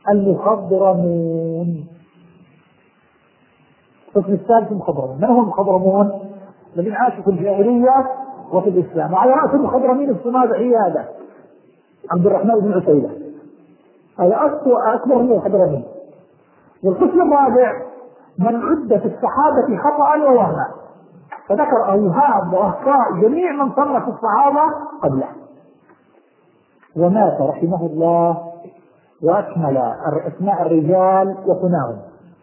المخضرمون. القسم الثالث المخضرمون. من هم المخضرمون؟ الذين عاشوا في الجاهلية وفي الإسلام. وعلى رأس المخضرمين السماد عيادة عبد الرحمن بن عتيبة، هذا أكبر من المخضرمين. والقسم الرابع من عد في الصحابة خطأ ووهما، فذكر أوهام وأخطاء جميع من صنف الصحابة قبله. ومات رحمه الله وأكمل أسماء الرجال وكناهم.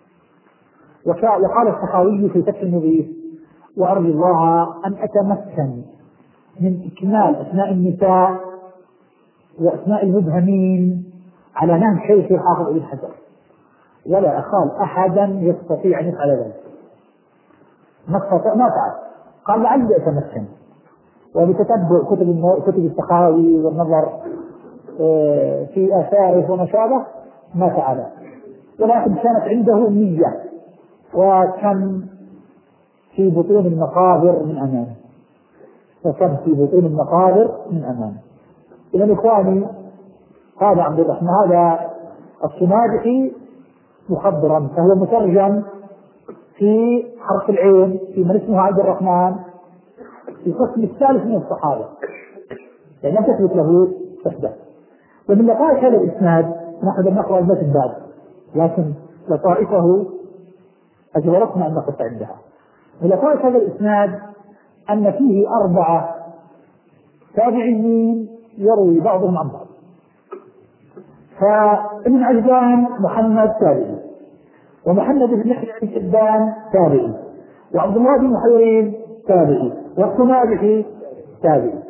وقال السخاوي في فتح المغيث: وأرجو الله أن أتمكن من إكمال أسماء النساء وأسماء المبهمين على نهج شيخ الحافظ ابن حجر، ولا أخال أحدا يستطيع أن يفعل ذلك. ما فعل، قال لعلي أتمكن، وبتتبع كتب السخاوي والنظر في آثاره وما شابه ما فعل، ولكن كانت عنده نية، وكان في بطون المقابر من أمامه، إذن إخواني، هذا عبد الرحمن، هذا الصنادحي مخضرا، فهو مترجم في حرف العين في من اسمه عبد الرحمن في القسم الثالث من الصحابة، يعني لم تثبت له صحبة. ومن لطائف هذا الإسناد، نحن نقرأ المتن بعد، لكن لطائفه أجبرتنا أن نقف عندها. من لطائف هذا الإسناد أن فيه 4 تابعين يروي بعضهم عن بعض. فابن عجلان محمد تابعي، ومحمد بن يحيى بن حبان تابعي، وعبد الله بن محيرين تابعي، والصنادحي تابعي،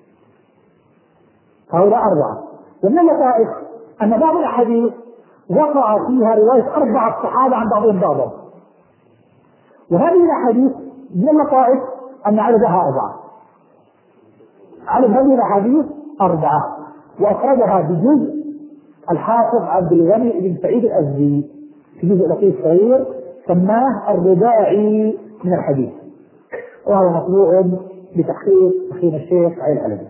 هؤلاء 4. ومن اللطائف أن بعض الأحاديث وقع فيها رواية 4 صحابة عن بعضهم بعضا، وهذه الأحاديث من اللطائف أن عددها 4، عدد هذه الأحاديث 4، وأخرجها بجزء الحافظ عبد الغني بن سعيد الأزدي في جزء لطيف صغير سماه الرباعي من الحديث، وهو مطبوع بتحقيق أخينا الشيخ علي العلبي.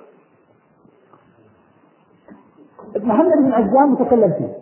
محمد بن عجلان متكلم فيه،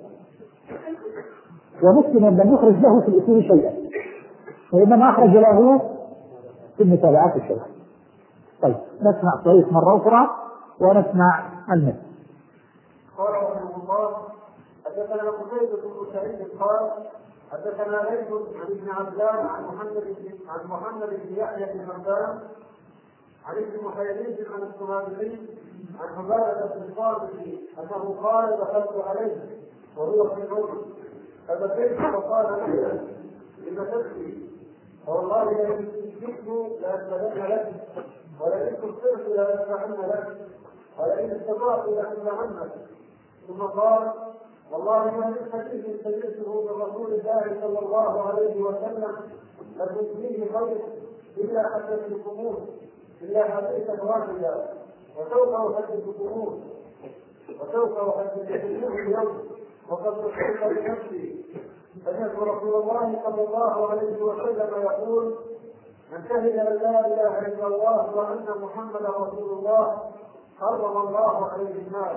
ومسلم لم يخرج له في الأصول شيئا، وإنما أخرج له في المتابعات الشيخ. طيب نسمع الطريق مرة أخرى ونسمع المثل. قال رحمه الله: حدثنا قتيبة بن سعيد قال حدثنا ليث عن ابن عبدان عن محمد بن يحيى بن حبان عن ابن محيرين عن الصنادحي عن عبادة بن الصامت أنه قال: دخلت عليه وهو في النوم فبكيت فقال: لم تبكي؟ والله لئن جئت لأسلمن لك، ولئن كفرت لأسمعن لك، ولئن استطعت لأسمعنك. ثم قال: والله ما من حديث سمعته من رسول الله صلى الله عليه وسلم لكم فيه خير إلا حدثتكموه، إلا حديثا واحدا، وسوف أحدثكموه اليوم وقد رسلت بنفسي. سمعت رسول الله صلى الله عليه وسلم يقول: من شهد أن لا إله إلا الله وأن محمدا رسول الله حرم الله عليه النار.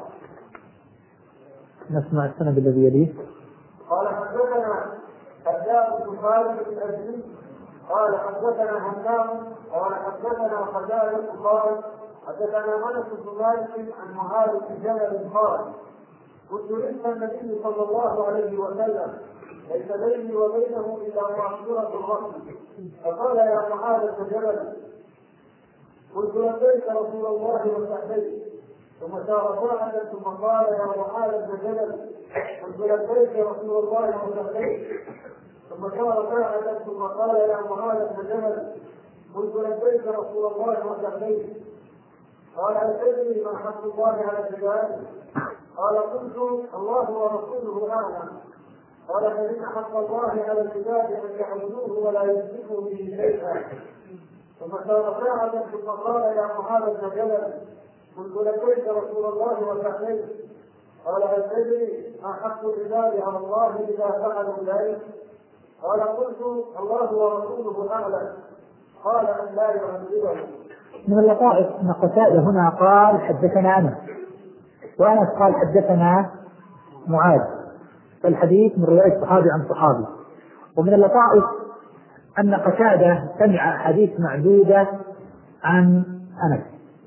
نسمع السند الذي يليه. قال: حدثنا حجاج بن خالد بن أزدي قال حدثنا همام قال حدثنا خجاج قال حدثنا انس بن مالك عن معاذ بن جبل قال: كنت لسه النبي صلى الله عليه وسلم ليس بيني وبينه الا معصره الرحم، فقال: يا معاذ بن جبل. قلت: لبيك رسول الله وسعديك. ثم سار ساعة ثم قال: يا معاذ بن جبل. قلت: لبيك رسول الله وسعديك. ثم سار ساعة ثم قال: يا معاذ بن جبل. قلت: لبيك رسول الله وسعديك. قال: هل تدري ما حق الله على العباد؟ قال: قلت: الله ورسوله اعلم. قال: فإن حق الله على العباد ان يعبدوه ولا يشركوا به شيئا. ثم سار ساعة ثم قال: يا معاذ بن جبل. قلت: لبيك رسول الله وسعديك. قال: هل تدري ما حق العباد على الله اذا فعلوا ذلك؟ قال: قلت: الله ورسوله اعلم. قال: ان لا يعذبه. من اللطائف أن قتادة هنا قال: حدثنا أنس، وأنس قال: حدثنا معاذ، فالحديث من رواية صحابي عن صحابي. ومن اللطائف أن قتادة سمع حديث معدودة عن أنس،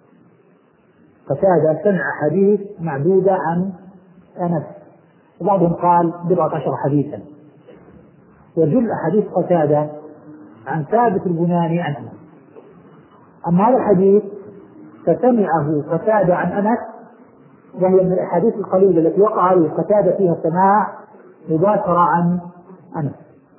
قتادة سمع حديث معدودة عن أنس، وبعضهم قال 14 حديثا، وجل حديث قتادة عن ثابت البناني عن أنس. أما هذا الحديث فسمعه قتادة عن أنس، وهي من الأحاديث القليلة التي وقع قتادة فيها سماع مباشرة عن أنس.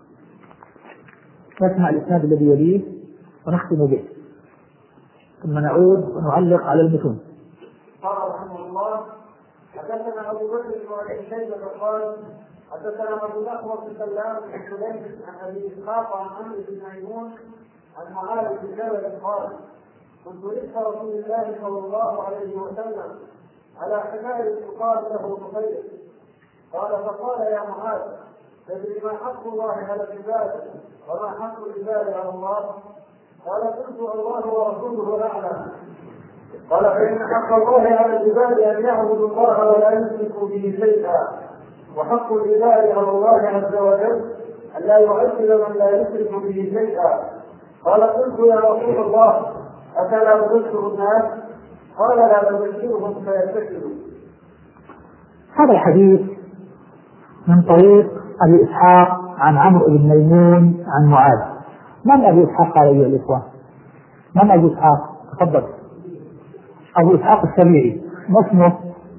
نسمع الإسناد الذي يليه ونختم به، ثم نعود ونعلق على المتون. قال رحمه الله: حدثنا ابو بكر بن شيبه قال حدثنا ابو الاحوص بن سلام بن سليم عن ابي اسحاق عن عمرو بن ميمون عن معاذ بن جبل قال: كنت رزق رسول الله صلى الله عليه وسلم على حمار يقال له نفيل، قال فقال: يا معاذ، تدري ما حق الله على العباد وما حق العباد على الله؟ قال: قلت: الله ورسوله اعلم. قال: فإن حق الله على العباد أن يعبدوا الله ولا يشركوا به شيئا، وحق العباد على الله عز وجل أن لا يعذب من لا يشرك به شيئا. قال: قلت: يا رسول الله، أفلا نبشر الناس؟ قال: لا نبشرهم فيتكلوا. هذا الحديث من طريق أبي إسحاق عن عمرو بن ميمون عن معاذ. من أبي إسحاق قال أيها الإخوة؟ من أبي إسحاق؟ تفضل. أبو إسحاق السبيعي، ما اسمه؟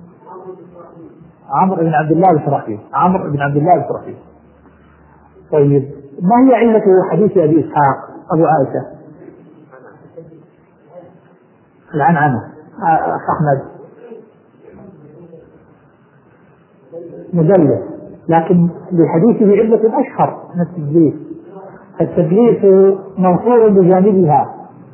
عمرو بن عبد الله الشرحي. عمرو بن عبد الله الشرحي. طيب، ما هي علة حديث أبي إسحاق أبو عائشة؟ العنعنة. أحمد مدلس، لكن لحديثه علة أشهر من التدليس. التدليس موصول بجانبها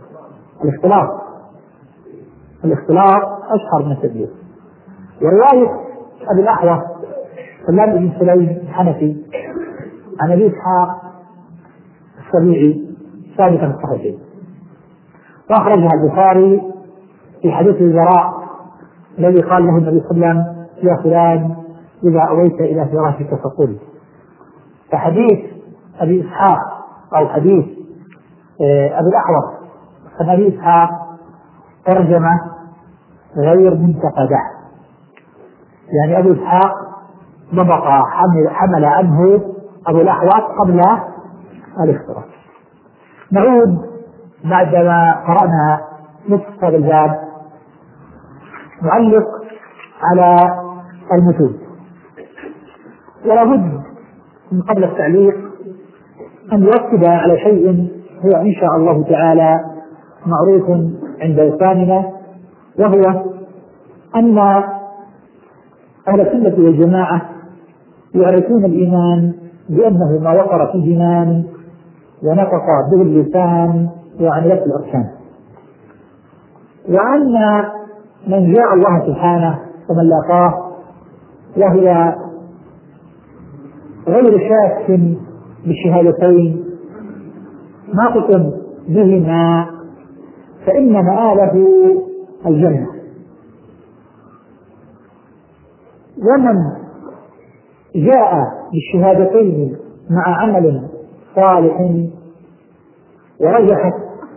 الاختلاط أشهر من التدليس. ورواية أبي الأحوص سلام بن سليم الحنفي عن أبي إسحاق السبيعي ثابتة في الصحيحين، وأخرجها البخاري في حديث البراء الذي قال له النبي صلى الله عليه وسلم: يا فلان، إذا أويت إلى فراشك فقل. فحديث أبي إسحاق أو حديث أبي الأحوص عن أبي إسحاق ترجمة غير منتقدة، يعني أبو إسحاق ضبط حمل عنه أبو الأحوص قبل الاختراع. نعود بعدما قرأنا نصف هذا الباب نعلق على المتون، ولا بد من قبل التعليق أن يركز على شيء هو إن شاء الله تعالى معروف عند إخواننا، وهو أن أهل السنة والجماعة يعرفون الإيمان بأنه ما وقر في الجنان ونطق به اللسان وعملت الأركان، وأن من جاء الله سبحانه ومن لاقاه وهو غير شاك بالشهادتين ناطق بهما فإن مآله الجنة. ومن جاء بالشهادتين مع عمل صالح ورجحت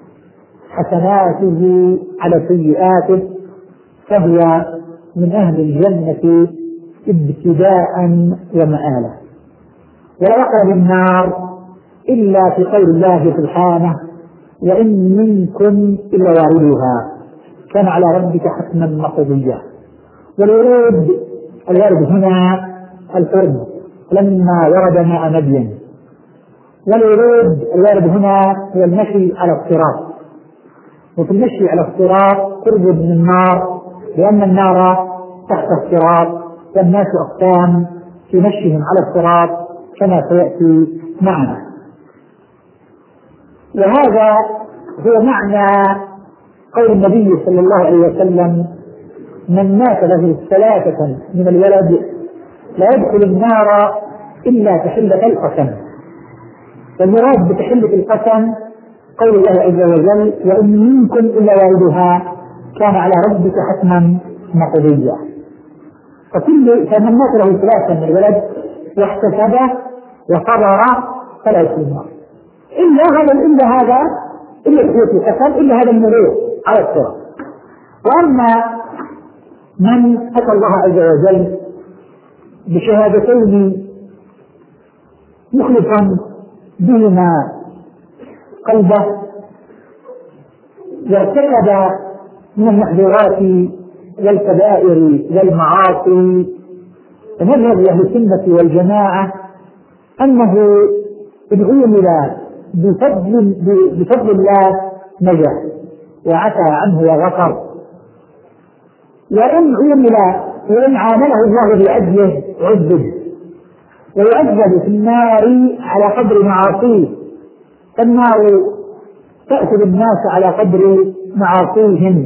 حسناته على سيئاته فهو من أهل الجنة ابتداء ومآلا، ولا يقرب النار إلا في قول الله سبحانه: وإن منكم إلا واردها كان على ربك حتما مقضيا. الورد هنا القرب لما ورد ماء مدين، الورد هنا هو المشي على الصراط، وفي المشي على الصراط قرب من النار لأن النار تحت الصراط، والناس أقسام في مشيهم على الصراط كما سيأتي معنا. وهذا هو معنى قول النبي صلى الله عليه وسلم: من مات له 3 من الولد لا يدخل النار إلا تحلة القسم. والمراد بتحلة القسم قول الله عز وجل: وإن منكم إلا واردها كان على ربك حتما مقضيا. فمن مات له 3 من الولد واحتسب وصبر فلا يدخل النار إلا هذا المرور على الصراط. وأما من أتى الله عز وجل بشهادتين مخلصا بهما قلبه وارتكب من المحظورات والكبائر والمعاصي، فمذهب أهل السنة والجماعة أنه إن عُمل بفضل الله نجا وعفى عنه وغفر، وإن عامله الله بعدله عذب ويعذب في النار على قدر معاصيه، فالنار تأخذ الناس على قدر معاصيهم.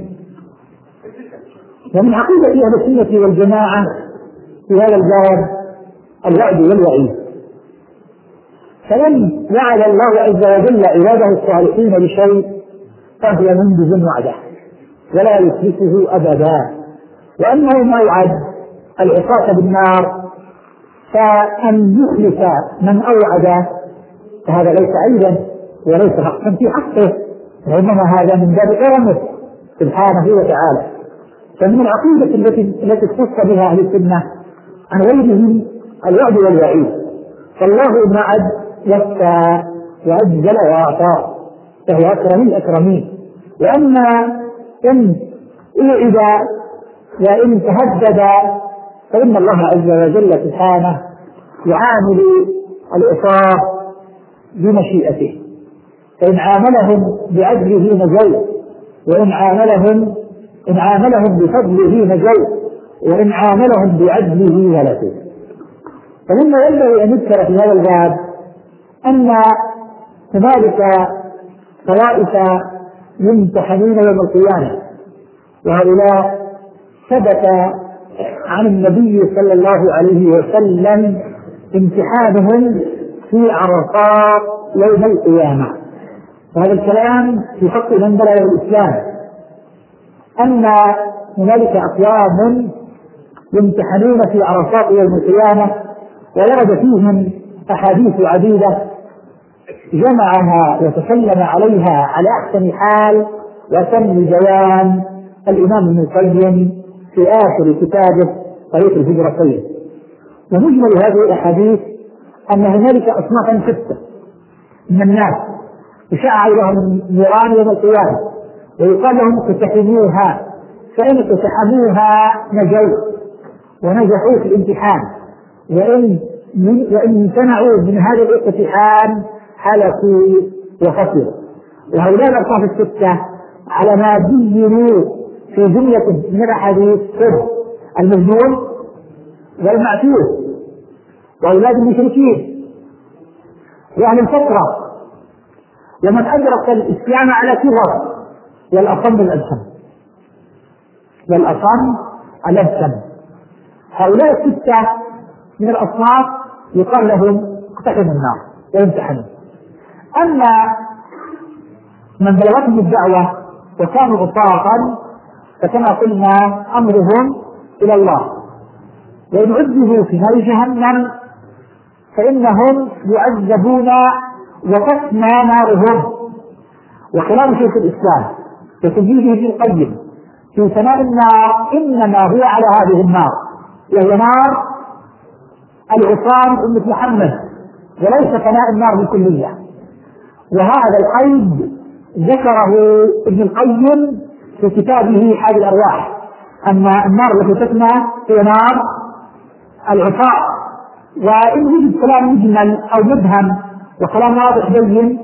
ومن عقيدة أهل السنة والجماعة في هذا الباب الوعد والوعيد، فمن وعد الله عز وجل عباده الصالحين بشيء فهو منجز وعده ولا يخلفه أبدا. وأنه موعد العصاة بالنار، فأن يخلف من أوعد فهذا ليس عيبا وليس حقا في حقه، وإنما هذا من باب كرمه سبحانه وتعالى. فمن العقيدة التي اختص بها أهل السنة عن غيرهم الوعد والوعيد، فالله وعد وفى وأجزل وأعطى فهو أكرم الأكرمين. وأما إن وعد وإن تهدد فإن الله عز وجل سبحانه يعامل العصاة بمشيئته، فإن عاملهم بعدله نجوا، وإن عاملهم بفضله نجوا، وإن عاملهم بعدله هلكوا. فمما ينبغي أن يذكر في هذا الباب أن هنالك طوائف يمتحنون يوم القيامة، وهؤلاء ثبت عن النبي صلى الله عليه وسلم امتحانهم في عرصات يوم القيامة. وهذا الكلام في حق من بلغ الإسلام، أن هنالك أقوام يمتحنون في عرصات يوم القيامة، ورد فيهم أحاديث عديدة جمعها وتكلم عليها على أحسن حال وتم بيان الإمام ابن القيم في آخر كتابه طريق الهجرتين. ومجمل هذه الأحاديث أن هنالك أصنافا 6 من الناس يشاع لهم النيران يوم القيامة، ويقال لهم اقتحموها، فإن اقتحموها نجوا ونجحوا في الامتحان، وإن امتنعوا من هذا الاقتحام هلكوا وخسروا. وهؤلاء الأصناف 6 على ما بينوا في جملة من الأحاديث: المجنون والمعتوه وأولاد المشركين وأهل الفترة ومن أدرك الإسلام على كبر والأصم الأبسم. هؤلاء 6 من الأصناف يقال لهم اقتحموا النار ويمتحنوا. أما من بلغتهم الدعوة وكانوا عصاة فكما قلنا أمرهم إلى الله، وإن عذبوا في نار جهنم فإنهم يعذبون وتفنى نارهم. وكلام شيخ الإسلام وتجديده ابن القيم في ثناء النار إنما هو على هذه النار، وهي نار العصاة أمة محمد، وليس ثناء النار بالكلية. وهذا القيد ذكره ابن القيم في كتابه حاد الأرواح، أن النار التي تفنى هي نار العصاة. وإن وجد كلام مجمل أو مبهم وكلام واضح بين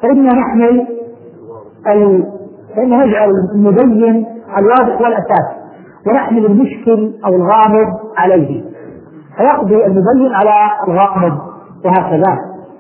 فإن نجعل المبين الواضح والأساس، ونحمل المشكل أو الغامض عليه، فيقضي المبين على الغامض وهكذا.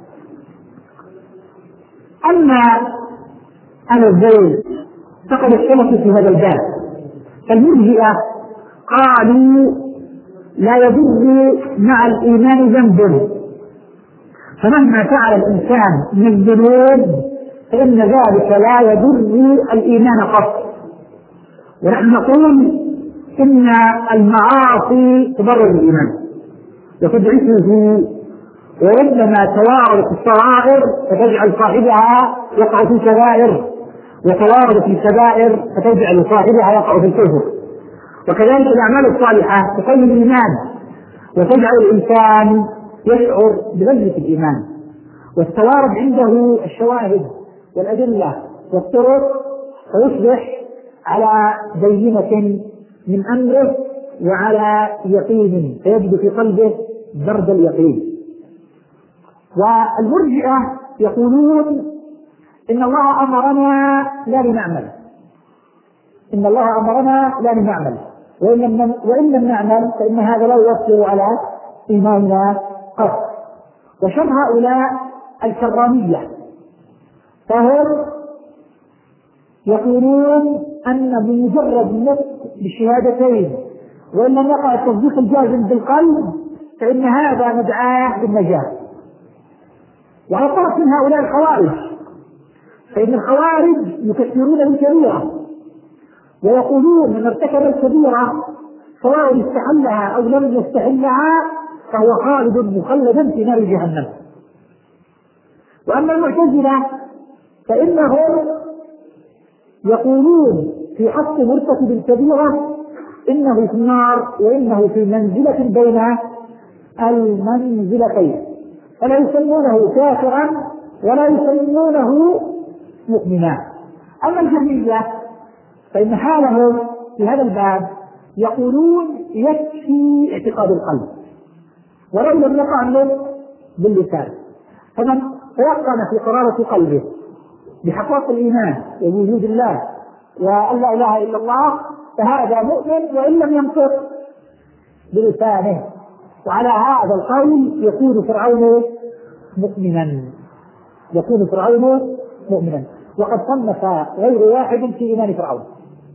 أما أهل الزيغ فقد اختلفوا في هذا الباب، فالمرجئة قالوا لا يضر مع الإيمان ذنب، فمهما فعل الإنسان من الذنوب فإن ذلك لا يضر الإيمان قط. ونحن نقول إن المعاصي تضر الإيمان وتضعفه وإنما توارث الصغائر فتجعل صاحبها يقع في الكبائر، وتوارث الكبائر فتجعل صاحبها يقع في الكفر. وكذلك الأعمال الصالحة تقوي الإيمان وتجعل الإنسان يشعر بلذة الإيمان، والتوارد عنده الشواهد والأدلة والطرق، فيصبح على بينة من أمره وعلى يقين، فيجد في قلبه برد اليقين. والمرجئة يقولون إن الله أمرنا لا لنعمل، إن الله أمرنا لا لنعمل، وإن لم نعمل فإن هذا لا يؤثر على إيماننا قط. وشر هؤلاء الكرامية، فهم يقولون أن بمجرد النطق بالشهادتين وإن لم يقع التصديق الجازم بالقلب فإن هذا مدعاه بالنجاة. وعلى طرف من هؤلاء الخوارج، فإن الخوارج يكفرون الكبيرة ويقولون من ارتكب الكبيرة سواء استحلها أو لم يستحلها فهو خالد مخلدا في نار جهنم. وأما المعتزلة فإنهم يقولون في حق مرتكب الكبيرة إنه في النار وإنه في منزلة بين المنزلتين، فلا يسمونه كافرا ولا يسمونه مؤمنا. أما الجهمية فإن حالهم في هذا الباب يقولون يكفي اعتقاد القلب ولو لم يقع النطق باللسان، فمن تيقن في قرارة قلبه بحقائق الإيمان ووجود الله وأن لا إله إلا الله فهذا مؤمن وإن لم ينطق بلسانه. وعلى هذا القول يكون فرعون مؤمنا، يكون فرعون مؤمنا. وقد صنف غير واحد في إيمان فرعون،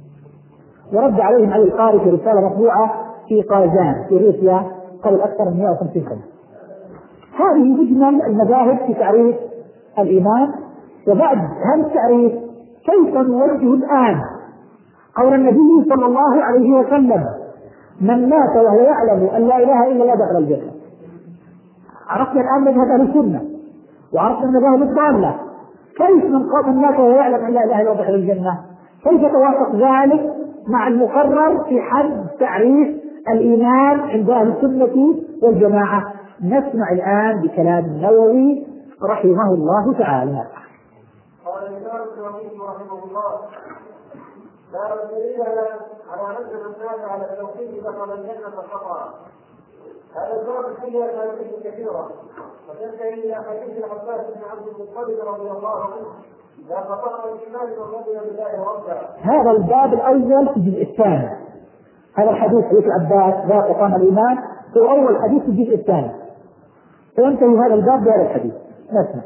ورد عليهم علي القاري في رسالة مطبوعة في قازان في روسيا قبل أكثر من 150 سنة. هذه مجمل المذاهب في تعريف الإيمان. وبعد هذا التعريف كيف نوجه الآن قول النبي صلى الله عليه وسلم من مات وهو يعلم أن لا إله إلا الله دخل الجنة؟ عرفنا الآن مذهب أهل السنة وعرفنا المذاهب الضالة. كيف من مات وهو يعلم أن لا إله إلا الله دخل الجنة؟ كيف توافق ذلك مع المقرر في حد تعريف الإيمان عند أهل السنة والجماعة؟ نسمع الآن بكلام النووي رحمه الله تعالى. قال الإمام النووي رحمه الله: لا دليل على أن الناس على التوحيد دخل الجنة خطأ. هذا الباب فيه أحاديث كثيرة وتنتهي إلى حديث العباس بن عبد المطلب رضي الله عنه: لا خطأ الإيمان والرضي بالله ربا. هذا الباب الأول في الجزء الثاني. هذا الحديث حديث العباس لا خطأ الإيمان هو أول حديث في الجزء الثاني، فينتهي هذا الباب بهذا الحديث. نسمع.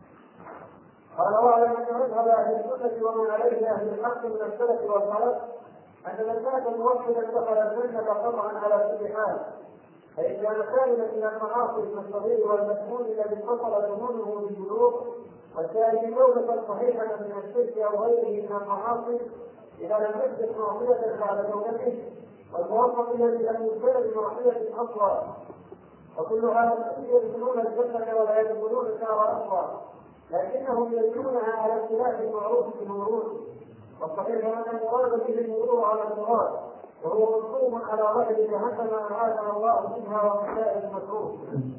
قال: واعلم ان مذهب اهل السنه ومن عليه اهل الحق من السلف والخلف ان من مات موحدا دخل الجنه قطعا على كل حال، فان كان سالما من المعاصي من الصغير والمسموم الذي اتصل ظنونه بالبلوغ، والثاني توبه صحيحه من الشرك او غيره من المعاصي اذا لم يحدث معصيه بعد توبته، والموفق الذي لم يبتلى بمعصيه اصلا، وكل هذا يدخلون الجنه ولا يدخلون النار اصلا، لكنهم يدلونها على اختلاف المعروف بالموروث. والصحيح ان المراد به المرور على المراد، وهو منصوب على رحل جهنم اعاذنا الله منها ومن سائر المكروه.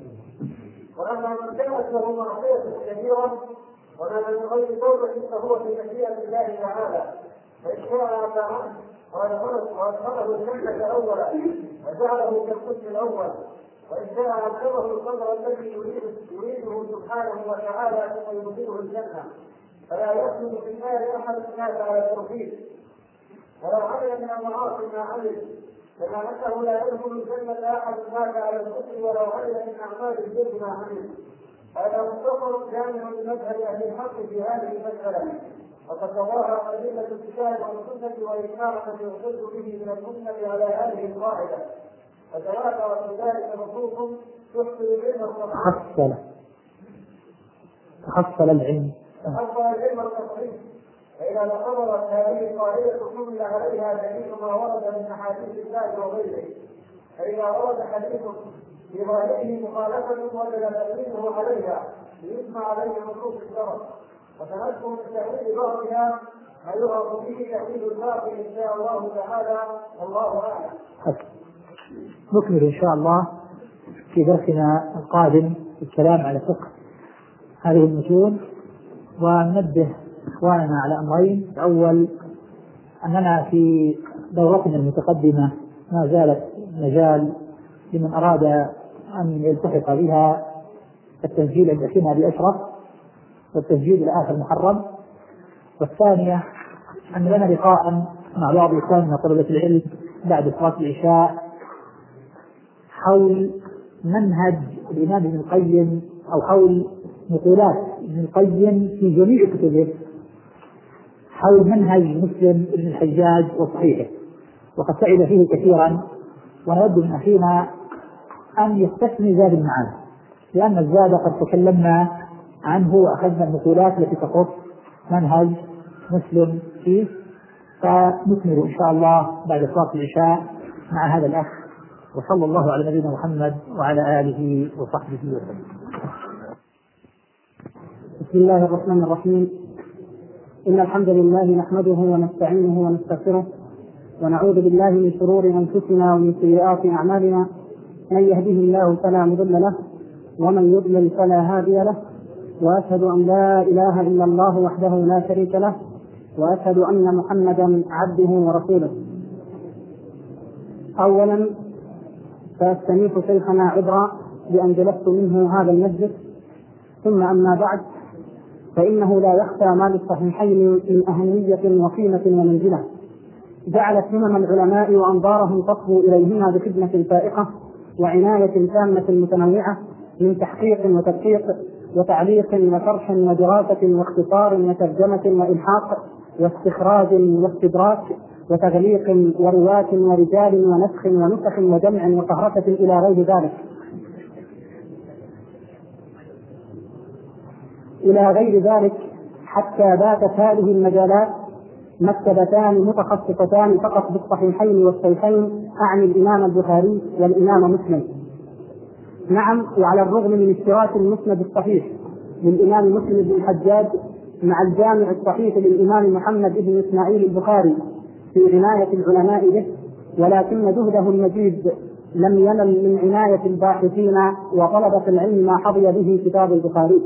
واما من كانت له معصيه كثيره وما من غير توبه فهو في مشيئه الله تعالى، فان شاء عفى عنه وادخله الجنه اولا وجعله كالقسم الاول، وإن شاء عذبه القدر الذي يريده سبحانه وتعالى ثم يدخله الجنة، فلا يسلم في النار أحد الناس على التوحيد ولو عمل من المعاصي ما عمل، كما أنه لا يدخل الجنة أحد الناس على الكفر ولو عمل من أعمال البر ما عمل. هذا مختصر جامع لمذهب أهل الحق في هذه المسألة، وقد تظاهر أدلة الكتاب والسنة وإجماع من يعتد به من الأمة على هذه القاعدة، فتواتر في ذلك نصوص تحصل العلم تحصل العلم والتصحيح. فإذا تقررت هذه القاعدة حمل عليها دليل ما ورد من أحاديث الله وغيره. فإذا ورد حديث في ظاهره مخالفة ولا تأويله عليها ليسمع عليه نصوص الشرع، وسنذكر من تأويل بعضها ما يعرف به تأويل الباقي إن شاء الله تعالى، والله أعلم. نكمل إن شاء الله في درسنا القادم الكلام على فقه هذه المتون، وننبه إخواننا على أمرين. الأول أننا في دورتنا المتقدمة ما زالت مجال لمن أراد أن يلتحق بها التسجيل عند أخينا أبي أشرف، والتسجيل الآخر محرم. والثانية أن لنا لقاء مع بعض إخواننا طلبة العلم بعد صلاة العشاء حول منهج الإمام ابن القيم، أو حول نقولات ابن القيم في جميع كتبه، حول منهج مسلم ابن الحجاج وصحيحه، وقد تعب فيه كثيرا، ونود من أخينا أن يستثني زاد المعاد، لأن الزاد قد تكلمنا عنه وأخذنا النقولات التي تخص منهج مسلم فيه، فنكمل إن شاء الله بعد صلاة العشاء مع هذا الأخ، وصلى الله على نبينا محمد وعلى آله وصحبه وسلم. بسم الله الرحمن الرحيم. إن الحمد لله نحمده ونستعينه ونستغفره، ونعوذ بالله من شرور أنفسنا ومن سيئات أعمالنا، من يهده الله فلا مضل له، ومن يضلل فلا هادي له، وأشهد أن لا إله إلا الله وحده لا شريك له، وأشهد أن محمدا عبده ورسوله. أولا فأستميح شيخنا عذرا بأن جلست منه هذا المسجد، ثم أما بعد، فإنه لا يخفى ما للصحيحين من أهمية وقيمة ومنزلة جعلت همم العلماء وأنظارهم تصبو إليهما بخدمة فائقة وعناية تامة متنوعة من تحقيق وتدقيق وتعليق وشرح ودراسة واختصار وترجمة وإلحاق واستخراج واستدراك وتغليق ورواة ورجال ونسخ ونسخ وجمع وقهرة إلى غير ذلك، حتى باتت هذه المجالات مكتبتان متخصصتان فقط بالصحيحين والشيخين، أعني الإمام البخاري والإمام مسلم. نعم، وعلى الرغم من اشتراك المسند الصحيح للإمام مسلم بن الحجاج مع الجامع الصحيح للإمام محمد بن إسماعيل البخاري في عناية العلماء به، ولكن جهده المجيد لم ينل من عناية الباحثين وطلبة العلم ما حظي به كتاب البخاري.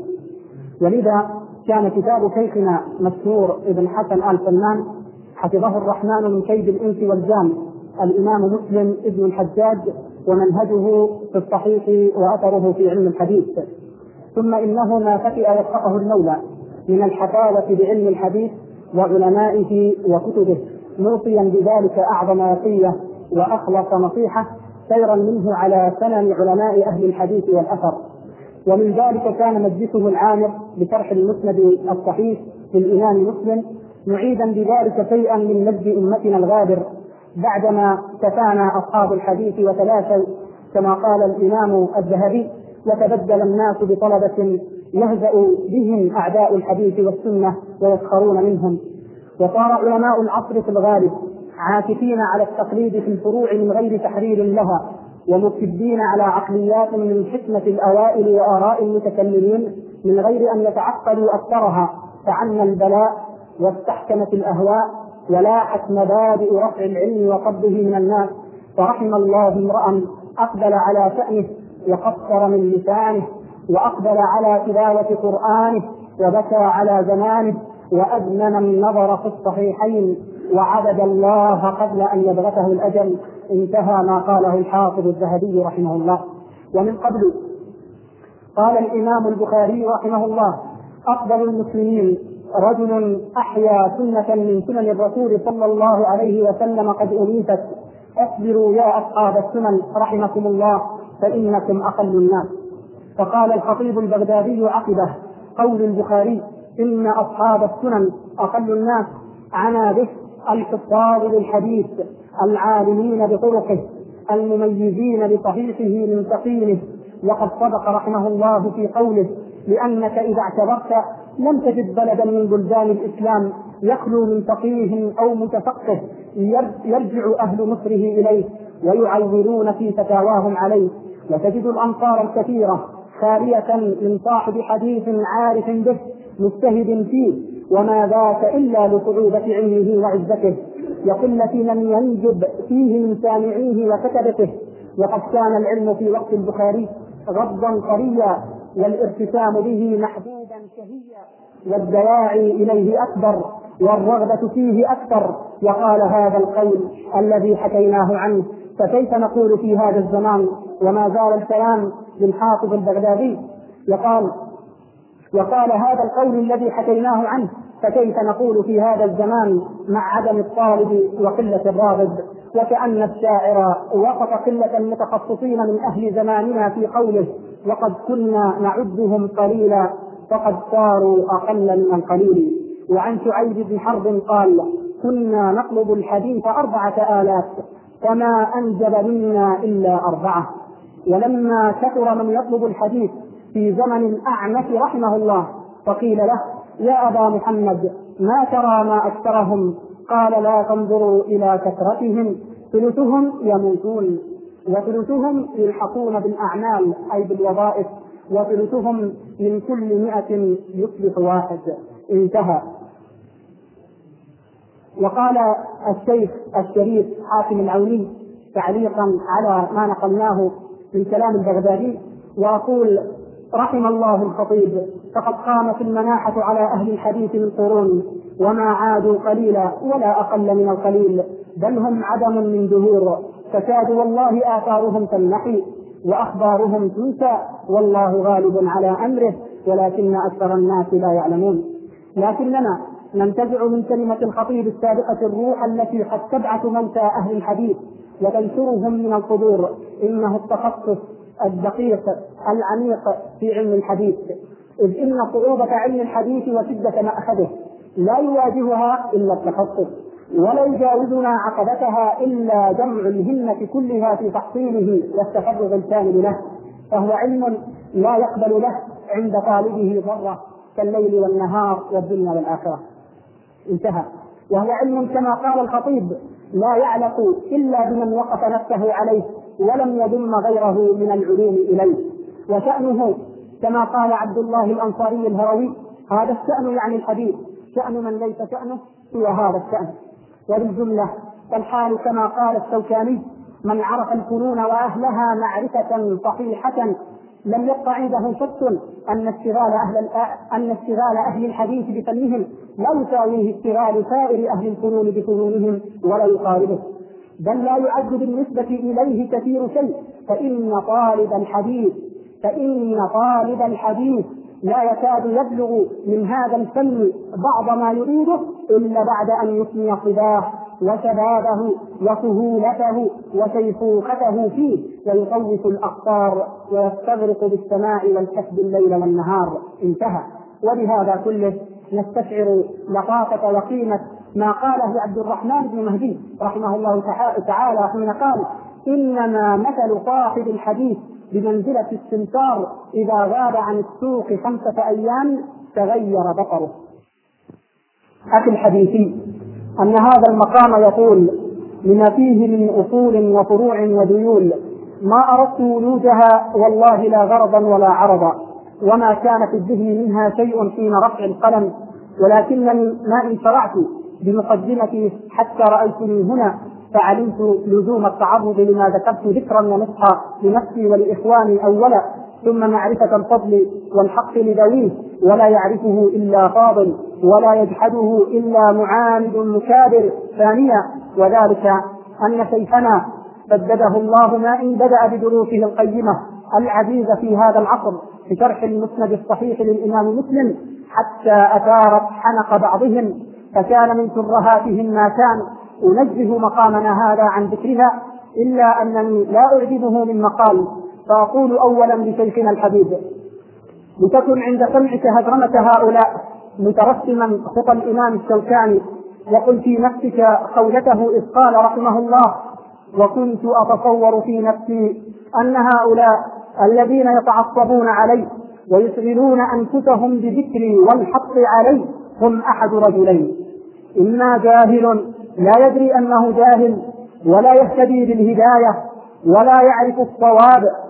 ولذا كان كتاب شيخنا مشهور ابن حسن آل فنان حفظه الرحمن من كيد الإنس والجان الإمام مسلم ابن الحجاج، ومنهجه في الصحيح وأثره في علم الحديث. ثم إنه ما فتئ وفقه المولى من الحفاوة بعلم الحديث وعلمائه وكتبه، موصيا بذلك أعظم وصية وأخلص نصيحة سيرا منه على سنن علماء أهل الحديث والأثر. ومن ذلك كان مجلسه العامر بشرح المسند الصحيح للإمام مسلم، معيدا بذلك شيئا من مجد أمتنا الغابر بعدما كفانا أصحاب الحديث وتلاشوا كما قال الإمام الذهبي، وتبدل الناس بطلبة يهزأ بهم أعداء الحديث والسنة ويسخرون منهم. وصار علماء العصر في الغالب عاكفين على التقليد في الفروع من غير تحرير لها، ومكبين على عقليات من حكمة الأوائل وآراء المتكلمين من غير أن يتعقلوا أكثرها، فعم البلاء واستحكمت الأهواء ولاحت مبادئ رفع العلم وقبضه من الناس. فرحم الله امرأ أقبل على شأنه وقصر من لسانه، وأقبل على تلاوة قرآنه وبكى على زمانه، وأدمن النظر في الصحيحين وعبد الله قبل أن يبغته الأجل. انتهى ما قاله الحافظ الذهبي رحمه الله. ومن قبل قال الإمام البخاري رحمه الله: أفضل المسلمين رجل أحيا سنة من سنن الرسول صلى الله عليه وسلم قد أميتت، اصبروا يا أصحاب السنن رحمكم الله فإنكم أقل الناس. فقال الخطيب البغدادي عقبه قول البخاري إن أصحاب السنن أقل الناس عنا به الحفاظ للحديث العالمين بطرقه المميزين بصحيحه من سقيمه. وقد صدق رحمه الله في قوله: لأنك إذا اعتبرت لم تجد بلدا من بلدان الإسلام يخلو من فقيه أو متفقه يرجع أهل مصره إليه ويعولون في فتاواهم عليه، وتجد الأمصار الكثيرة خالية من صاحب حديث عارف به مجتهد فيه، وما ذاك إلا لصعوبة علمه وعزته وقلة من ينجب فيه من سامعيه وكتبته. وقد كان العلم في وقت البخاري غضا طريا، والارتسام به محبوبا شهيا، والدواعي إليه أكبر، والرغبة فيه أكثر. وقال هذا القول الذي حكيناه عنه، فكيف نقول في هذا الزمان؟ وما زال الكلام للحافظ البغدادي وقال هذا القول الذي حكيناه عنه، فكيف نقول في هذا الزمان مع عدم الطالب وقلة الراغب؟ وكأن الشاعر وقف قلة المتخصصين من أهل زماننا في قوله: وقد كنا نعدهم قليلا فقد صاروا أقل من القليل. وعن شعيب بن حرب قال: كنا نطلب الحديث 4000 فما أنجب منا إلا 4. ولما كثر من يطلب الحديث في زمن الأعمش رحمه الله، فقيل له: يا أبا محمد ما ترى ما أكثرهم؟ قال: لا تنظروا إلى كثرتهم، ثلثهم يموتون، وثلثهم يلحقون بالأعمال أي بالوظائف، وثلثهم من كل 100 يصبح 1. انتهى. وقال الشيخ الشريف حاتم العوني تعليقا على ما نقلناه من كلام البغدادي، وأقول: رحم الله الخطيب، فقد قامت المناحة على أهل الحديث من قرون، وما عادوا قليلا ولا أقل من القليل، بل هم عدم من دهور، فكاد والله آثارهم تنحي وأخبارهم تنسى، والله غالب على أمره ولكن أكثر الناس لا يعلمون. لكننا ننتزع من كلمة الخطيب السابقة الروح التي قد تبعث موتى أهل الحديث وتنشرهم من القبور، إنه التخصص الدقيق العميق في علم الحديث، إذ إن صعوبة علم الحديث وشدة مأخذه لا يواجهها إلا التخصص، ولا يجاوزنا عقبتها إلا جمع الهمة كلها في تحصيله والتفرغ الكامل له، فهو علم لا يقبل له عند طالبه ضرة كالليل والنهار والدنيا والآخرة. انتهى. وهو علم كما قال الخطيب لا يعلق إلا بمن وقف نفسه عليه ولم يضم غيره من العلوم إليه. وشأنه كما قال عبد الله الأنصاري الهروي: هذا الشأن يعني الحديث، شأن من ليس شأنه هو هذا الشأن. وبالجملة فالحال كما قال الشوكاني: من عرف الفنون وأهلها معرفة صحيحة لم يبق عنده شك أن اشتغال أهل الحديث بفنهم لا يساويه اشتغال سائر أهل الفنون بفنونهم ولا يقاربه، بل لا يعد بالنسبة إليه كثير شيء، فإن طالب الحديث لا يكاد يبلغ من هذا الفن بعض ما يريده إلا بعد أن يثني صباه وشبابه وسهولته وشيخوخته فيه، ويطوف الأقطار ويستغرق بالسماع والكسب الليل والنهار. انتهى. وبهذا كله نستشعر لطافة وقيمة ما قاله عبد الرحمن بن مهدي رحمه الله تعالى حين قال: إنما مثل صاحب الحديث بمنزلة السمسار إذا غاب عن السوق 5 أيام تغير بصره. أخي الحديثي، أن هذا المقام يقول لما فيه من أصول وفروع وديول ما أردت ولوجها والله لا غرضا ولا عرضا، وما كان في الذهن منها شيء حين رفع القلم، ولكنني ما إن شرعت بمقدمتي حتى رأيتني هنا فعلمت لزوم التعرض لما ذكرت ذكرا ونصحا لنفسي ولإخواني أولا، ثم معرفة الفضل والحق لذويه ولا يعرفه إلا فاضل ولا يجحده إلا معاند مكابر ثانيا، وذلك أن شيخنا سدده الله ما إن بدأ بدروسه القيمة العزيزة في هذا العصر في شرح المسند الصحيح للإمام مسلم حتى أثارت حنق بعضهم، فكان من ترهاتهم ما كان. أنزه مقامنا هذا عن ذكرها، إلا أنني لا أعجبه من مقال، فأقول أولا لشيخنا الحبيب: لتكن عند سمعك هجرمة هؤلاء مترسما خطى الإمام الشوكاني، وقل في نفسك قولته إذ قال رحمه الله: وكنت أتصور في نفسي أن هؤلاء الذين يتعصبون علي ويشغلون أنفسهم بذكري والحق علي هم أحد رجلين: إما جاهل لا يدري أنه جاهل ولا يهتدي بالهداية ولا يعرف الصواب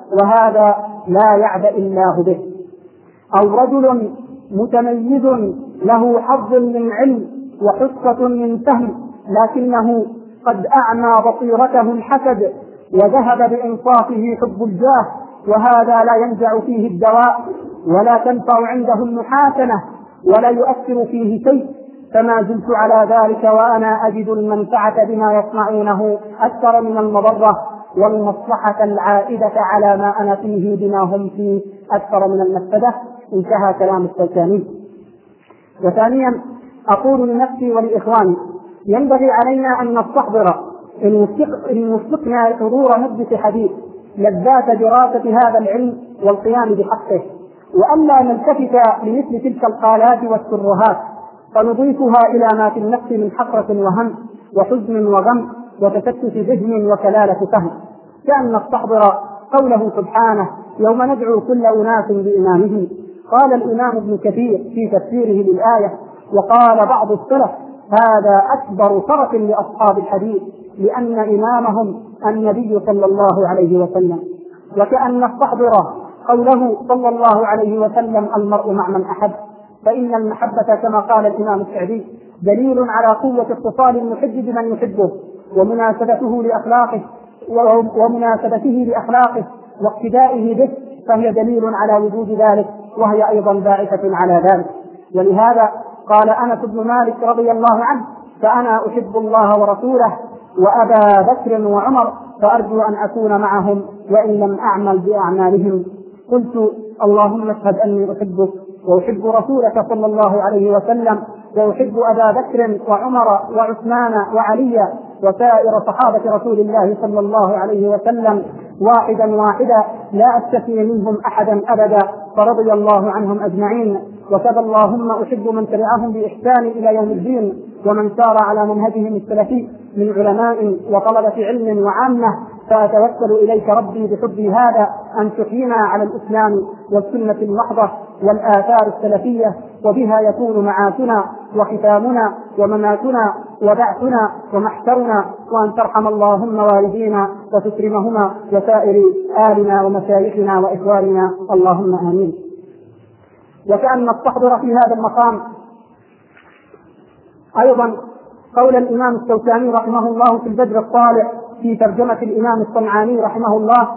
وهذا لا يعبأ الله به. أو رجل متميز له حظ من علم وحصة من فهم، لكنه قد أعمى بصيرته الحسد وذهب بإنصافه حب الجاه، وهذا لا ينزع فيه الدواء ولا تنفع عنده المحاسنة ولا يؤثر فيه شيء، فما زلت على ذلك وأنا أجد المنفعة بما يصنعونه أكثر من المضرة، والمصلحة العائدة على ما أنا فيه بما هم فيه أكثر من المفسدة. انتهى كلام الشوكاني. وثانيا أقول لنفسي ولإخواني: ينبغي علينا أن نستحضر إن وفقنا حضور مجلس حديث لذات دراسة هذا العلم والقيام بحقه، وألا نلتفت لمثل تلك القالات والترهات فنضيفها إلى ما في النفس من حسرة وهم وحزن وغم وتشتت ذهن وكلالة فهم، كأن نستحضر قوله سبحانه: يوم ندعو كل أناس بإمامهم. قال الإمام ابن كثير في تفسيره للآية: وقال بعض السلف: هذا أكبر شرف لأصحاب الحديث لأن إمامهم النبي صلى الله عليه وسلم. وكأن نستحضر قوله صلى الله عليه وسلم: المرء مع من أحب، فإن المحبة كما قال الإمام السعدي دليل على قوة اتصال المحب بمن يحبه ومناسبته لأخلاقه واقتدائه به، فهي دليل على وجود ذلك، وهي أيضا باعثة على ذلك. ولهذا قال أنس بن مالك رضي الله عنه: فأنا أحب الله ورسوله وأبا بكر وعمر، فأرجو أن أكون معهم وإن لم أعمل بأعمالهم. قلت: اللهم اشهد أني أحبك وأحب رسولك صلى الله عليه وسلم، وأحب أبا بكر وعمر وعثمان وعليا وسائر صحابة رسول الله صلى الله عليه وسلم واحدا لا أستثني منهم أحدا أبدا، فرضي الله عنهم أجمعين. وكذا اللهم أحب من تبعهم بإحسان إلى يوم الدين ومن سار على منهجهم السلفي من علماء وطلبة علم وعامة، فأتوسل إليك ربي بحبي هذا أن تحيينا على الإسلام والسنة المحضة والآثار السلفية، وبها يكون معاشنا وختامنا ومماتنا وبعثنا ومحشرنا، وأن ترحم اللهم والدينا وتكرمهما وسائر آلنا ومشايخنا وإخواننا، اللهم آمين. وكأن نستحضر في هذا المقام أيضا قول الإمام الشوكاني رحمه الله في البدر الطالع في ترجمة الإمام الصنعاني رحمه الله،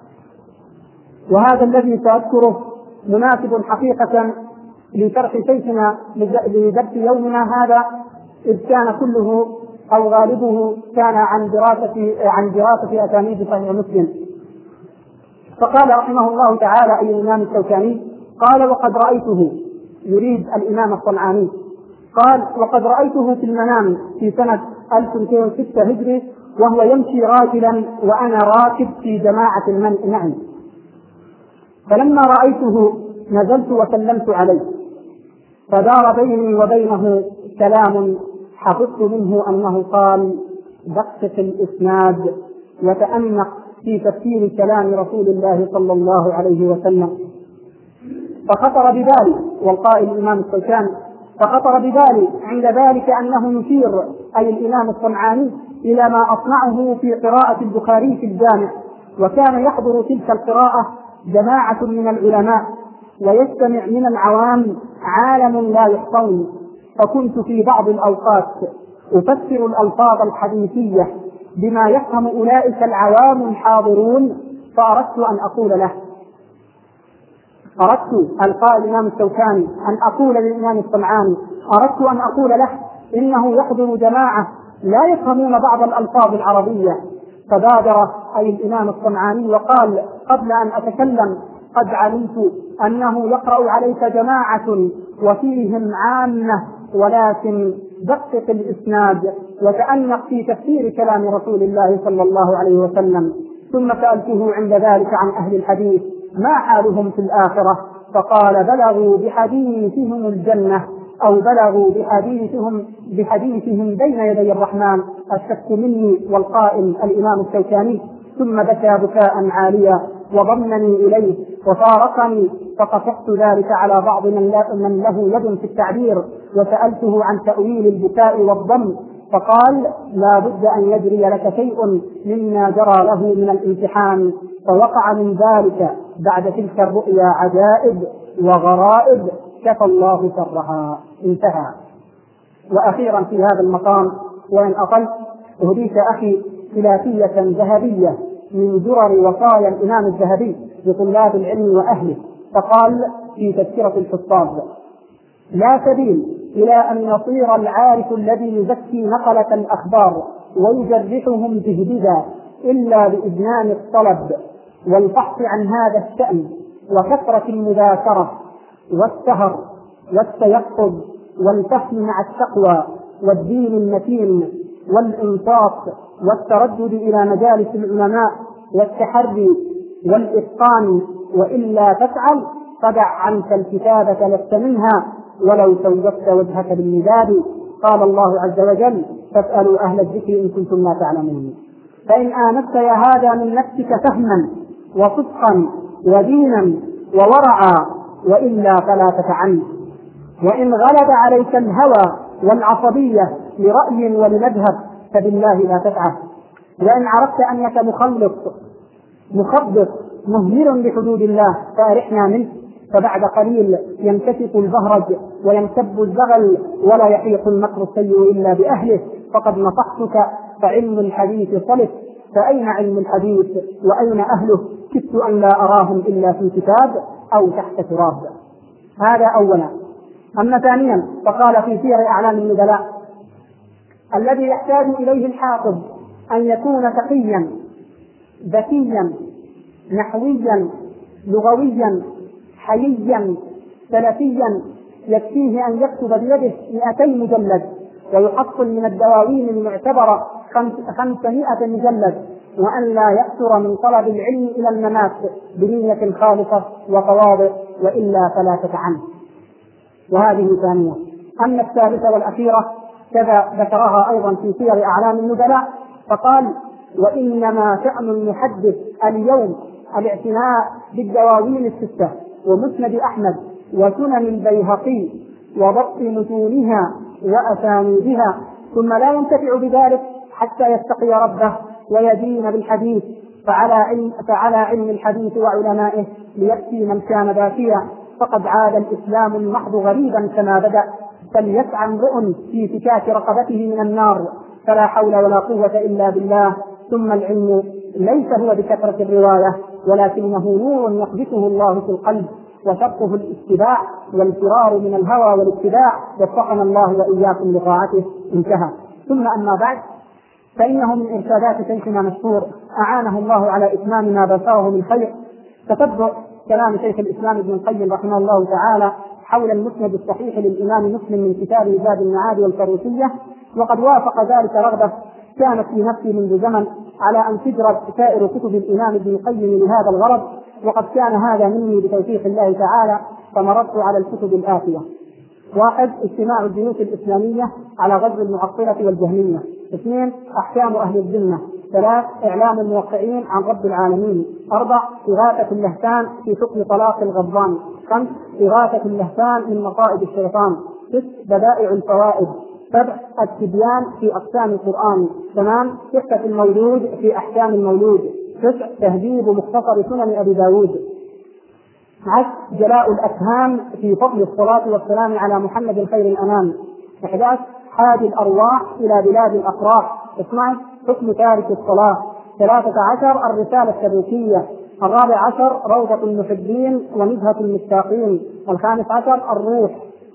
وهذا الذي سأذكره مناسب حقيقة لشرح شيخنا لدرس يومنا هذا، إذ كان كله أو غالبه كان عن دراسة أسانيد صحيح مسلم. فقال رحمه الله تعالى أي الإمام الشوكاني: قال: وقد رأيته، يريد الإمام الصنعاني، قال: وقد رأيته في المنام في سنة 1206 هجري وهو يمشي راجلا وأنا راكب في جماعة معي، فلما رأيته نزلت وسلمت عليه، فدار بيني وبينه كلام حفظت منه أنه قال: دقق الإسناد وتأنق في تفسير كلام رسول الله صلى الله عليه وسلم. فخطر ببالي، والقائل الإمام الشوكاني: فخطر ببالي عند ذلك أنه يشير أي الإمام الصنعاني إلى ما أصنعه في قراءة البخاري في الجامع، وكان يحضر تلك القراءة جماعة من العلماء ويستمع من العوام عالم لا يحصون، فكنت في بعض الأوقات أفسر الألفاظ الحديثية بما يفهم أولئك العوام الحاضرون، فأردت أن أقول له، القائل الإمام الشوكاني أن أقول للإمام الصنعاني، أردت أن أقول له إنه يحضر جماعة لا يفهمون بعض الألفاظ العربية. فبادر أي الإمام الصنعاني وقال قبل أن أتكلم: قد علمت أنه يقرأ عليك جماعة وفيهم عامة، ولكن دقق الإسناد وتأنق في تفسير كلام رسول الله صلى الله عليه وسلم. ثم سألته عند ذلك عن أهل الحديث ما حالهم في الآخرة، فقال: بلغوا بحديثهم الجنة، أو بلغوا بحديثهم بين يدي الرحمن. الشك مني والقائل الإمام الشوكاني. ثم بكى بكاء عاليا وضمني إليه وفارقني، فقصدت ذلك على بعض من له يد في التعبير، وسألته عن تأويل البكاء والضم، فقال: لا بد أن يجري لك شيء مما جرى له من الامتحان، فوقع من ذلك بعد تلك الرؤيا عجائب وغرائب كفى الله شرها. انتهى. وأخيرا في هذا المقام وإن أقل أهديك أخي ثلاثية ذهبية من درر وصايا الإمام الذهبي لطلاب العلم وأهله، فقال في تذكرة الحفاظ: لا سبيل إلى أن يصير العارف الذي يزكي نقلة الأخبار ويجرحهم جهددا إلا بإذنان الطلب والبحث عن هذا الشأن وكثرة المذاكرة والسهر والتيقظ والفهم مع التقوى والدين المتين والإنصاف والتردد إلى مجالس العلماء والتحري والإتقان، وإلا تفعل فدع عنك الكتابة لست منها ولو سودت وجهك بالمداد. قال الله عز وجل: فاسألوا أهل الذكر إن كنتم لا تعلمون. فإن آنست يا هذا من نفسك فهما وصدقا ودينا وورعا، وإلا فلا تفعل. وإن غلب عليك الهوى والعصبية لرأي ولمذهب فبالله لا تفعل. وإن عرفت أنك مخبط مهمل لحدود الله فأرحنا منه، فبعد قليل ينكشف البهرج وينكب الزغل ولا يحيق المكر السيء إلا بأهله. فقد نصحتك فعلم الحديث صلت، فأين علم الحديث وأين أهله؟ كدت أن لا أراهم إلا في كتاب أو تحت تراب. هذا أولا. أما ثانيا فقال في سير أعلام النبلاء: الذي يحتاج إليه الحافظ أن يكون تقيا ذكيا نحويا لغويا حييا سلفيا، يكفيه أن يكتب بيده 200 مجلد ويحصل من الدواوين المعتبرة 500 مجلد، وأن لا يكثر من طلب العلم إلى الممات بنية خالصة وتواضع، وإلا فلا تتعنه. وهذه ثانية. أما الثالثة والأخيرة كذا ذكرها أيضا في سير أعلام النبلاء، فقال: وإنما شأن المحدث اليوم الاعتناء بالدواوين الستة ومسند أحمد وسنن البيهقي وضبط متونها وأسانيدها، ثم لا ينتفع بذلك حتى يتقي ربه ويدين بالحديث. فعلى علم الحديث وعلمائه ليكفي من كان باكيا، فقد عاد الإسلام المحض غريبا كما بدأ، فليسعى امرؤ في فكاك رقبته من النار، فلا حول ولا قوة إلا بالله. ثم العلم ليس هو بكثرة الرواية، ولكنه نور يقذفه الله في القلب، وشرطه الاتباع والفرار من الهوى والاتباع، وفقنا الله وإياكم لطاعته. انتهى. ثم أما بعد، فإنه من إرشادات شيخنا مشهور أعانه الله على إتمام ما بشره من خير تتبع كلام شيخ الإسلام ابن القيم رحمه الله تعالى حول المسند الصحيح للإمام مسلم من كتاب زاد المعاد والفروسية، وقد وافق ذلك رغبة كانت في نفسي منذ زمن على أن تجرد سائر كتب الإمام ابن القيم لهذا الغرض، وقد كان هذا مني بتوفيق الله تعالى، فمررت على الكتب الآتية: 1. اجتماع الجيوش الإسلامية على غزو المعطلة والجهمية. 2. أحكام أهل الذمة. 3. إعلام الموقعين عن رب العالمين. 4. إغاثة اللهفان في حكم طلاق الغضبان. 5. إغاثة اللهفان من مصائب الشيطان. 6. بدائع الفوائد. 7. التبيان في أقسام القرآن. 8. صحة المولود في أحكام المولود. 9. تهذيب مختصر سنن أبي داود. 10. جلاء الأفهام في فضل الصلاة والسلام على محمد خير الأنام. 11. حاج الأرواح إلى بلاد الأفراح. 12. حكم تارك الصلاة. 13. الرسالة التبوكية. 14. روضة المحبين ونزهة المشتاقين. 15. الروح.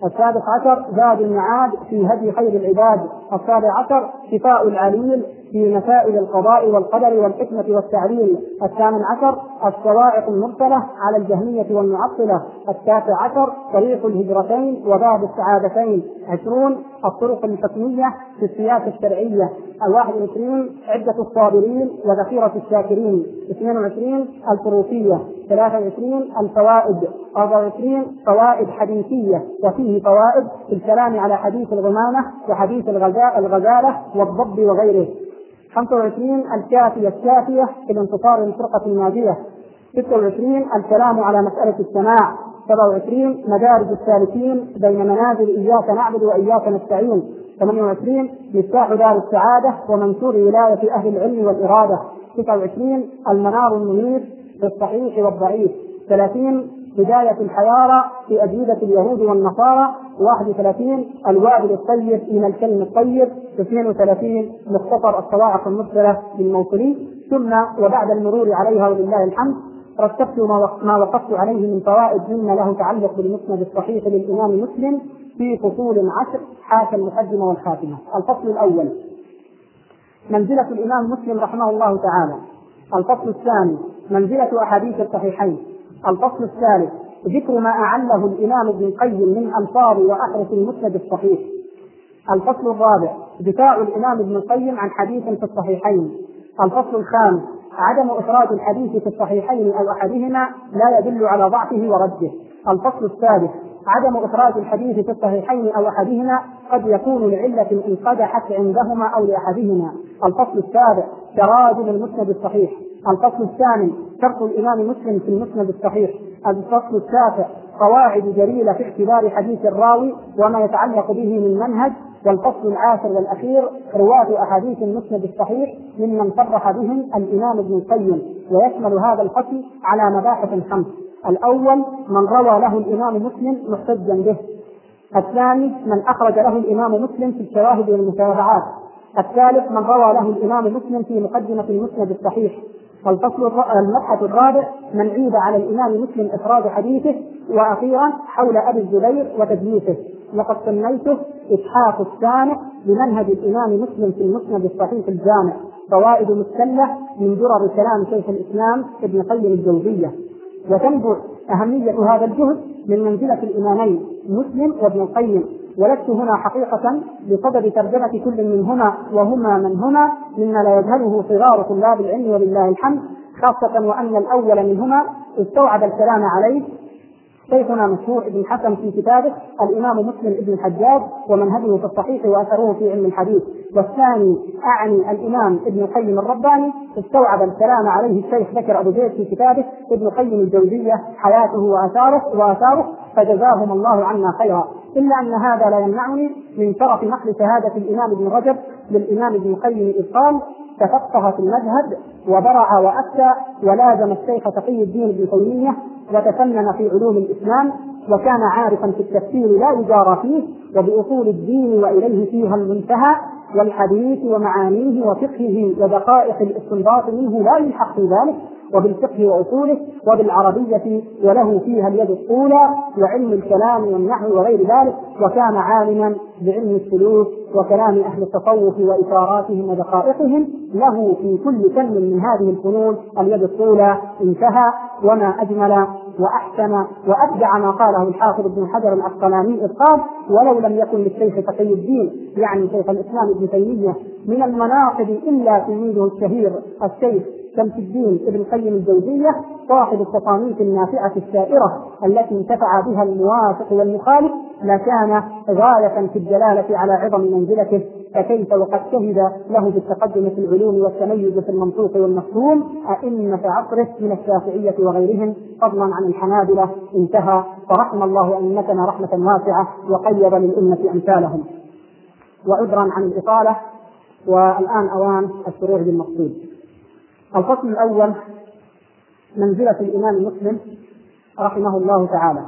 16. زاد المعاد في هدي خير العباد. 17. شفاء العليل في مسائل القضاء والقدر والحكمة والتعليل. 18. الصواعق المرسلة على الجهمية والمعطلة. 19. طريق الهجرتين وباب السعادتين. 20. الطرق الحكمية في السياسة الشرعية. 21. عدة الصابرين وذخيرة الشاكرين. 22. الفروسية. 23. الفوائد. 24. فوائد حديثية وفيه فوائد في الكلام على حديث الغمامة وحديث الغزالة والضب وغيره. 25. الكافية في الانتصار للفرقة الناجية. 26. الكلام على مسألة السماع. 27. مدارج السالكين بين منازل إياك نعبد وإياك نستعين. 28 مفتاح دار السعادة ومنشور ولاية أهل العلم والإرادة. 29 المنار المنير في الصحيح والضعيف. 30 بداية الحيارى في أجوبة اليهود والنصارى. 31 الوابل الطيب من الكلم الطيب. 32 مختصر الصواعق المرسلة للموصلي. ثم وبعد المرور عليها ولله الحمد رتبت ما وقفت عليه من فوائد مما له تعلق بالمسند الصحيح للإمام مسلم في فصول 10 حاشا المقدمة والخاتمة. الفصل الأول منزلة الإمام مسلم رحمه الله تعالى. الفصل الثاني منزلة أحاديث الصحيحين. الفصل الثالث ذكر ما أعله الإمام ابن القيم من ألفاظ وأحرف المسند الصحيح. الفصل الرابع دفاع الإمام ابن القيم عن حديث في الصحيحين. الفصل الخامس عدم إخراج الحديث في الصحيحين أو أحدهما لا يدل على ضعفه ورده. الفصل السادس عدم إخراج الحديث في الصحيحين أو أحدهما قد يكون لعلة إن قدحت عندهما أو لأحدهما. الفصل السابع تراجم المسند الصحيح. الفصل الثامن شرط الإمام مسلم في المسند الصحيح. الفصل التاسع قواعد جليلة في اعتبار حديث الراوي وما يتعلق به من منهج. والفصل العاشر والأخير رواة أحاديث المسند الصحيح ممن صرح بهم الإمام ابن القيم. ويشمل هذا الفصل على مباحث 5. الأول من روى له الإمام مسلم محتجا به. الثاني من أخرج له الإمام مسلم في الشواهد والمتابعات. الثالث من روى له الإمام مسلم في مقدمة المسند الصحيح. المبحث الرابع من عيب على الإمام مسلم إخراج حديثه. وأخيرا حول أبي الزبير وتدليسه. لقد سميته إتحاف السامع بمنهج الإمام مسلم في المسند الصحيح الجامع. فوائد مستلة من درر كلام شيخ الإسلام ابن قيم الجوزية. وتنبع أهمية هذا الجهد من منزلة الإمامين مسلم وابن القيم. ولست هنا حقيقة بصدد ترجمة كل منهما وهما من هما مما لا يجهله صغار طلاب العلم ولله الحمد، خاصة وأن الأول منهما استوعب الكلام عليه شيخنا مشهور ابن حسن في كتابه الإمام مسلم ابن الحجاج ومنهجه في الصحيح وأثره في علم الحديث. والثاني أعني الإمام ابن القيم الرباني استوعب الكلام عليه الشيخ بكر أبو زيد في كتابه ابن القيم الجوزية حياته وآثاره فجزاهم الله عنا خيرا. إلا أن هذا لا يمنعني من شرف نقل شهادة الإمام ابن رجب للإمام ابن القيم إذ قال تفقه في المذهب وبرع وأفتى ولازم الشيخ تقي الدين ابن تيمية وتفنن في علوم الإسلام وكان عارفا في التفسير لا يجارى فيه وبأصول الدين وإليه فيها المنتهى والحديث ومعانيه وفقهه ودقائق الاستنباط منه لا يلحق في ذلك وبالفقه وأصوله وبالعربية وله فيها اليد الطولى وعلم الكلام والنحو وغير ذلك. وكان عالما بعلم السلوك وكلام أهل التصوف وإشاراتهم ودقائقهم له في كل فن من هذه الفنون اليد الطولى. انتهى. وما أجمل وأحسن وأبدع ما قاله الحافظ ابن حجر العسقلاني إذ قال ولو لم يكن للشيخ تقي الدين يعني شيخ الإسلام ابن تيمية من المناقب إلا تلميذه الشهير الشيخ شمس الدين ابن القيم الجوزية صاحب التصانيف النافعة السائرة التي انتفع بها الموافق والمخالف لكان غاية في الدلالة على عظم منزلته. فكيف وقد شهد له بالتقدم في العلوم والتميز في المنطوق والمفهوم أئمة عصره من الشافعية وغيرهم فضلا عن الحنابلة. انتهى. فرحم الله أئمتنا رحمة واسعة وقيض للأمة أمثالهم. وعذرا عن الإطالة والآن أوان الشروع بالمقصود. الفصل الأول منزلة الإمام مسلم رحمه الله تعالى.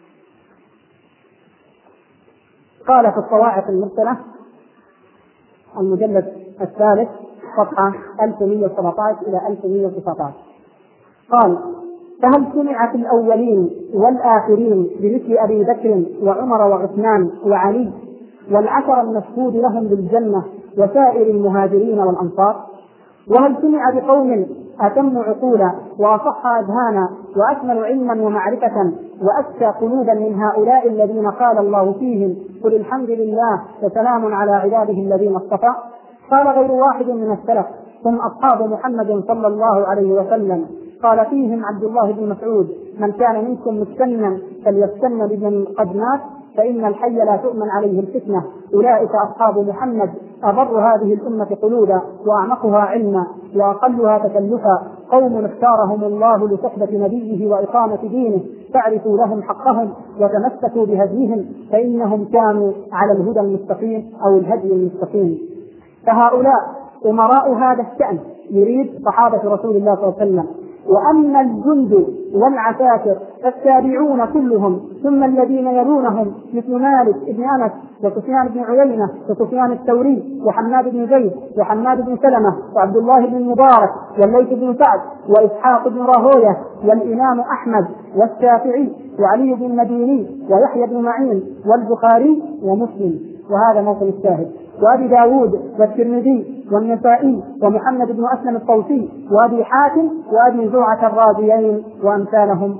قال في الصواعق المرسلة المجلد الثالث صفحة 1117 إلى 1119 قال فهل سمع في الأولين والآخرين بمثل أبي بكر وعمر وعثمان وعلي والعشر المشهود لهم بالجنة وسائر المهاجرين والأنصار؟ وهل سمع بقوم أتم عقولا وأصح أذهانا وأكمل علما ومعرفة وأزكى قلوبا من هؤلاء الذين قال الله فيهم قل الحمد لله وسلام على عباده الذين اصطفى؟ قال غير واحد من السلف هم أصحاب محمد صلى الله عليه وسلم. قال فيهم عبد الله بن مسعود من كان منكم مستنا فليستن بمن قد مات فإن الحي لا تؤمن عليه الفتنة. أولئك أصحاب محمد أبر هذه الأمة قلوبا وأعمقها علما وأقلها تكلفا. قوم اختارهم الله لصحبة نبيه وإقامة دينه فاعرفوا لهم حقهم وتمسكوا بهديهم فإنهم كانوا على الهدى المستقيم أو الهدي المستقيم. فهؤلاء أمراء هذا الشأن يريد صحابة رسول الله صلى الله عليه وسلم. وأما الجند والعساكر فالتابعون كلهم ثم الذين يلونهم مثل مالك بن أنس وسفيان بن عيينة وسفيان الثوري وحماد بن زيد وحماد بن سلمة وعبد الله بن المبارك والليث بن سعد وإسحاق بن راهوية والإمام أحمد والشافعي وعلي بن المديني ويحيى بن معين والبخاري ومسلم. وهذا موطن الشاهد. وأبي داود والترمذي والنسائي ومحمد بن أسلم الطوسي وأبي حاتم وأبي زرعة الرازيين وأمثالهم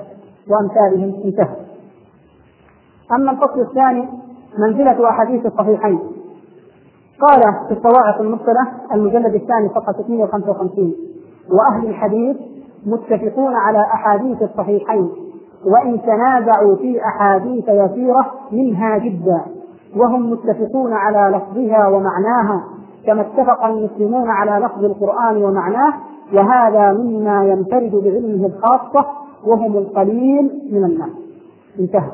انتهى. أما الفصل الثاني منزلة أحاديث الصحيحين. قال في الصواعق المرسلة المجلد الثاني صفحة 655: وأهل الحديث متفقون على أحاديث الصحيحين وإن تنازعوا في أحاديث يسيرة منها جدا، وهم متفقون على لفظها ومعناها كما اتفق المسلمون على لفظ القرآن ومعناه، وهذا مما ينفرد بعلمه الخاصة وهم القليل من الناس. انتهى.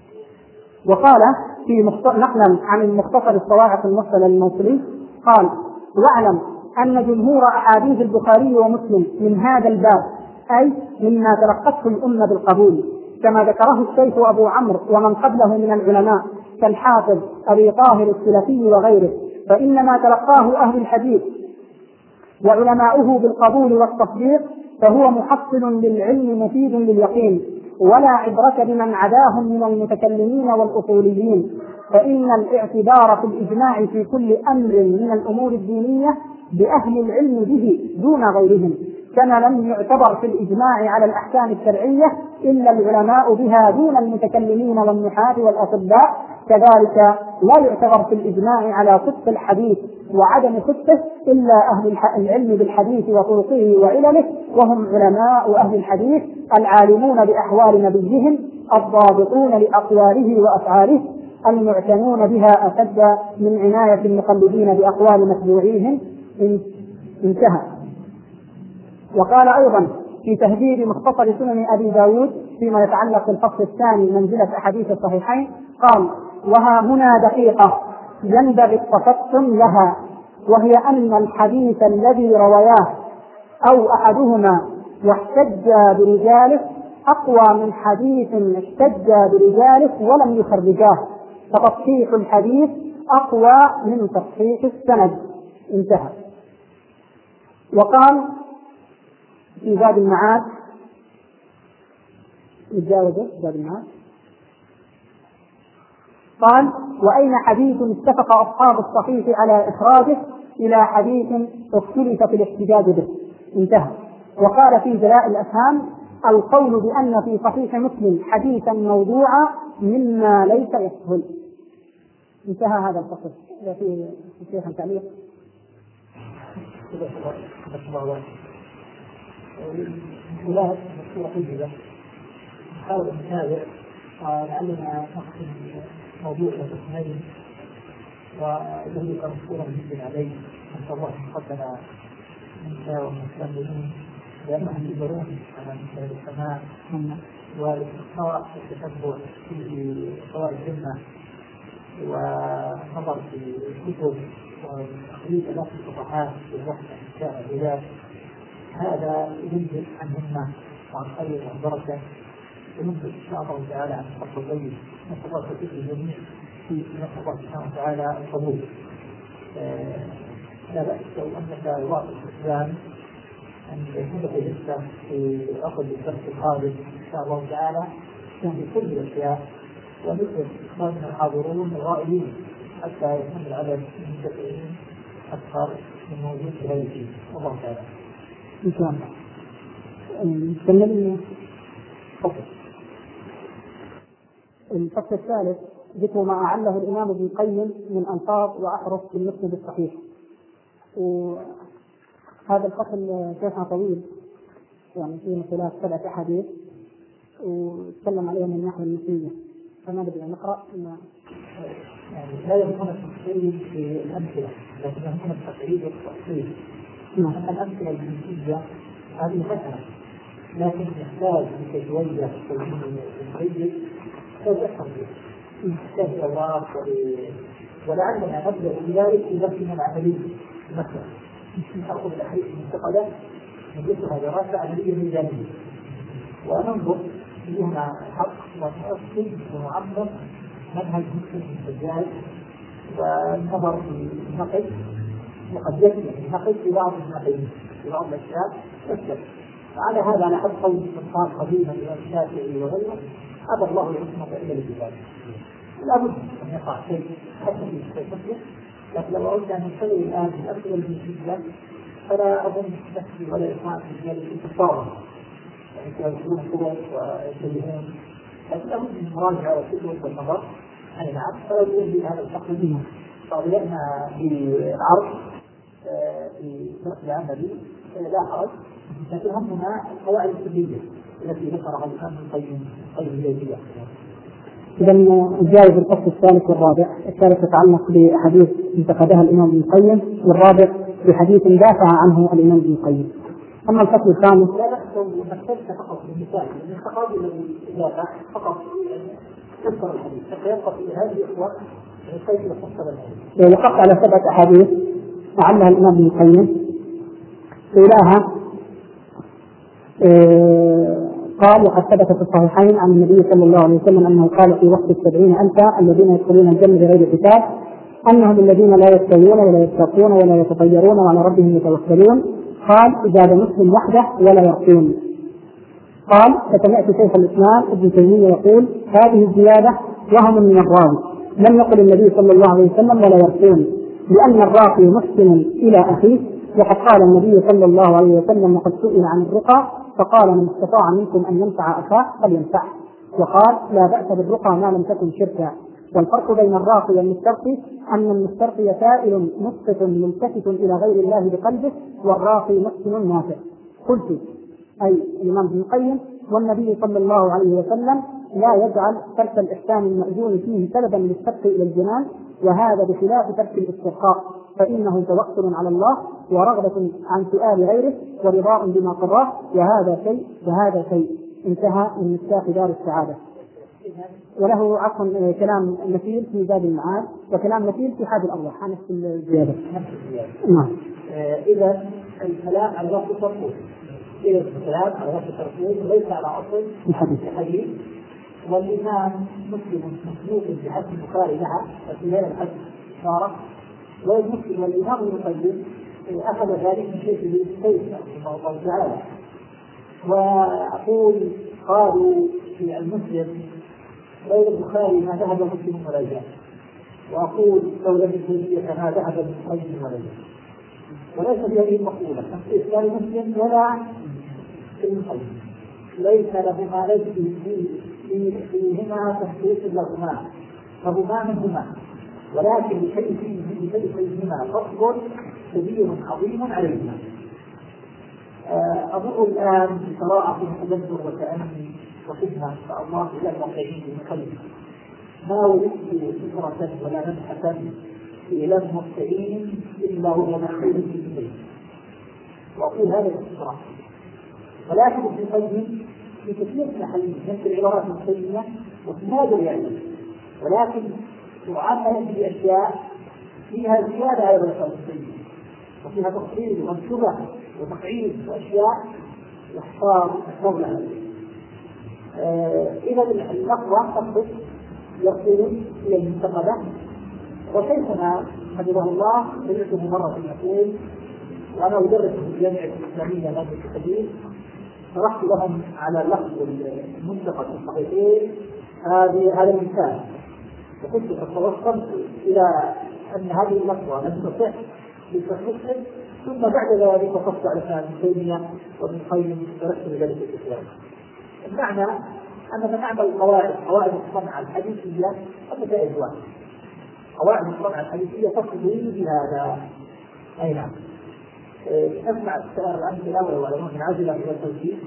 وقال في نقلا عن المختصر الصواعق المرسل الموصلي قال: واعلم أن جمهور أحاديث البخاري ومسلم من هذا الباب أي مما تلقته الأمة بالقبول كما ذكره الشيخ أبو عمرو ومن قبله من العلماء كالحافظ أبي طاهر السلفي وغيره، فإنما تلقاه أهل الحديث وعلماؤه بالقبول والتصديق فهو محصل للعلم مفيد لليقين، ولا عبرة بمن عداهم من المتكلمين والأصوليين، فإن الاعتبار في الإجماع في كل أمر من الأمور الدينية بأهل العلم به دون غيرهم، كما لم يعتبر في الإجماع على الأحكام الشرعية إلا العلماء بها دون المتكلمين والنحاة والأطباء، كذلك لا يعتبر في الإجماع على صدق الحديث وعدم صدقه إلا أهل العلم بالحديث وطرقه وعلله، وهم علماء أهل الحديث العالمون بأحوال نبيهم الضابطون لأقواله وأفعاله المعتنون بها أشد من عناية المقلدين بأقوال متبوعيهم. انتهى. وقال أيضا في تهذيب مختصر سنن أبي داود فيما يتعلق بالفصل الثاني منزلة أحاديث الصحيحين قال: وها هنا دقيقة ينبغي التفطن لها، وهي أن الحديث الذي رواه أو أحدهما واحتج برجاله أقوى من حديث احتج برجاله ولم يخرجاه، فتصحيح الحديث أقوى من تصحيح السند. انتهى. وقال في زاد المعاد قال: وأين حديث اتفق أصحاب الصحيح على إخراجه إلى حديث اختلف في الاحتجاج به. انتهى. وقال في جلاء الأفهام: القول بأن في صحيح مسلم حديثا موضوعا مما ليس يسهل. انتهى هذا الفصل. في شيخ تعليق. لا مشكلة طيبة نحاول أن نتابع ولعلنا نختم موضوع الاثنين وذلك مشكورا جدا عليه نسأل الله أن يقبل منك والمسلمين لأنهم يجبرون على مثل السماء والاستقراء والتتبع في قواعد الجنة ونظر في الكتب وتقليد آلاف الصفحات في الوقت عن العلاج، هذا ينزل عن همة وعن خير وعن بركة، وينزل إن شاء الله تعالى عن فضل الليل. نسأل الله توفيق الجميع، نسأل الله سبحانه وتعالى القبول. لا بأس لو أنك واقف الإسلام أن يكون في لسه في أخذ الدرس القادم إن شاء الله تعالى في كل الأشياء، ونسأل من الحاضرون الغائبين حتى يكون العدد من المتابعين أكثر من موجود في هذا الشيء. الله تعالى إن شاء الله. نتكلم الفصل الثالث ذكر ما أعله الإمام ابن القيم من ألفاظ وأحرف في المسند الصحيح. وهذا الفصل شيخنا طويل يعني فيه خلاف 7 أحاديث وتكلم عليهم من ناحية المسلمية، فما بدنا نقرأ يعني لا يكون التفصيل في الأمثلة لكن يكون التقريب والتفصيل. أما الأمثلة الجنسية هذه مسألة، لكن يحتاج لتجوية المعيد يحتاج يحتاج أوراق ولعلنا نبدأ بذلك في درسنا العملي مثلا نأخذ الأحاديث المنتقدة ندرسها دراسة عملية ميدانية وننظر فيها حق ونؤصل ونعمق منهج مسلم الحجاج والنظر في النقد وقد يكفي النقد في بعض النقدين في بعض الأشياء يكفي. وعلى هذا أنا أحب قول السلطان قديما الإمام الشافعي وغيره أبى الله العصمة إلا للكتاب. لا بد أن يقع شيء حتى في مسلم، لكن لو أردنا أن نشتغل الآن بأكثر من جدا فلا أظن نفسي ولا إخوان في ذلك التصاور يعني يكونون قوة ويتجهون، لكن لابد من المراجعة والفكر والنظر. أي نعم، فلا يوجد هذا الفقر منه طالبنا بالعرض في درس العملي لا حرج، لكن همنا القواعد الكلية التي ذكرها الإمام القيم الجوزية. إذا نجاوب الفصل الثالث والرابع. الثالث يتعلق بحديث انتقدها الإمام ابن القيم، والرابع بحديث دافع عنه الإمام ابن القيم. أما الفصل الخامس لا نحصل مكتبت فقط بالمثال، لأن التقاضي الذي دافع فقط يذكر الحديث حتى يبقى في هذه الأخوة كيف يفصل الحديث. وقف على 7 أحاديث لعلها الإمام ابن القيم إلىها قال: وقد ثبت في الصحيحين عن النبي صلى الله عليه وسلم أنه قال في وقت 70,000 الذين يدخلون الجنة بغير حساب أنهم الذين لا يستوون ولا يتقون ولا يتطيرون وعلى ربهم يتوكلون. قال: إجابة مسلم وحده ولا يرقون. قال: فسمعت شيخ الإسلام ابن تيمية يقول: هذه الزيادة وهم من الراوي، لم يقل النبي صلى الله عليه وسلم ولا يرقون، لأن الراقي محسن إلى أخيه، وقد قال النبي صلى الله عليه وسلم: وقد سئل عن الرقى فقال: من استطاع منكم أن ينفع أخاه فلينفعه. وقال: لا بأس بالرقى ما لم تكن شركا. والفرق بين الراقي والمسترقي أن المسترقي سائل مسقط ملتفت إلى غير الله بقلبه، والراقي محسن نافع. قلت أي الإمام ابن القيم: والنبي صلى الله عليه وسلم لا يجعل ترك الإحسان المأذون فيه سببا للسبق إلى الجنان، وهذا بخلاف ترك الاسترقاء، فإنه توكل على الله ورغبة عن سؤال غيره ورضاء بما قضاه، وهذا شيء وهذا شيء. انتهى من مفتاح دار السعادة. وله عفوا كلام مثيل في زاد المعاد وكلام مثيل في حاد الأرواح عن نفس الزيادة. نعم. إذا الكلام على وقت الترفوض، إذا الكلام على وقت الترفوض ليس على أصل الحديث. والإمام مسلم مسلوك بحسب البخاري لها وفي هذا الحديث إشارة، والمسلم والإمام ابن القيم أخذ ذلك من شيخ السيد رحمه الله تعالى. وأقول قالوا في المسلم غير البخاري ما ذهب مسلم ولا جاء، وأقول لولا ابن تيمية ما ذهب ابن القيم ولا جاء، وليس في هذه المقولة في إسلام مسلم ولا ابن القيم ليس لهما فيهما تخصيص لهما، فهما منهما، ولكن لشيء فيهما فضل كبير عظيم عليهما. أمر الآن بقراءة تدبر وتأمل وخدمة إن شاء الله إلى الموقعين بمخلف، ما وجدت فكرة ولا نبحثا إلى الموقعين إلا هو محفوظ في البيت، وأقول هذا الإصرار. ولكن ابن القيم في كثير من الأحاديث مثل العبارات القيمة وفي هذا العلم، ولكن تعامل بأشياء فيها زيادة على الرسول القيم، وفيها تفصيل وانشبه وتقعيد وأشياء يحتار لها. إذا الأقوى تقصد يقول إلى المنتقدة. وشيخنا حفظه الله سمعته مرة يقول، وأنا أدرس في الجامعة الإسلامية مادة الحديث، شرحت لهم على لفظ المنتقد في الصحيحين هذا المثال، وكنت قد توصلت إلى أن هذه اللفظة لم تصح لتصحيح، ثم بعد ذلك وقفت على كلام ابن تيمية وابن القيم درست ذلك الإسلام. المعنى أننا نعمل قواعد الصنعة الحديثية ونتائج واحد. قواعد الصنعة الحديثية تقضي بهذا. أي نعم. أسمع السؤال الآن في الأول ولا ممكن عاجلة إلى التوجيه.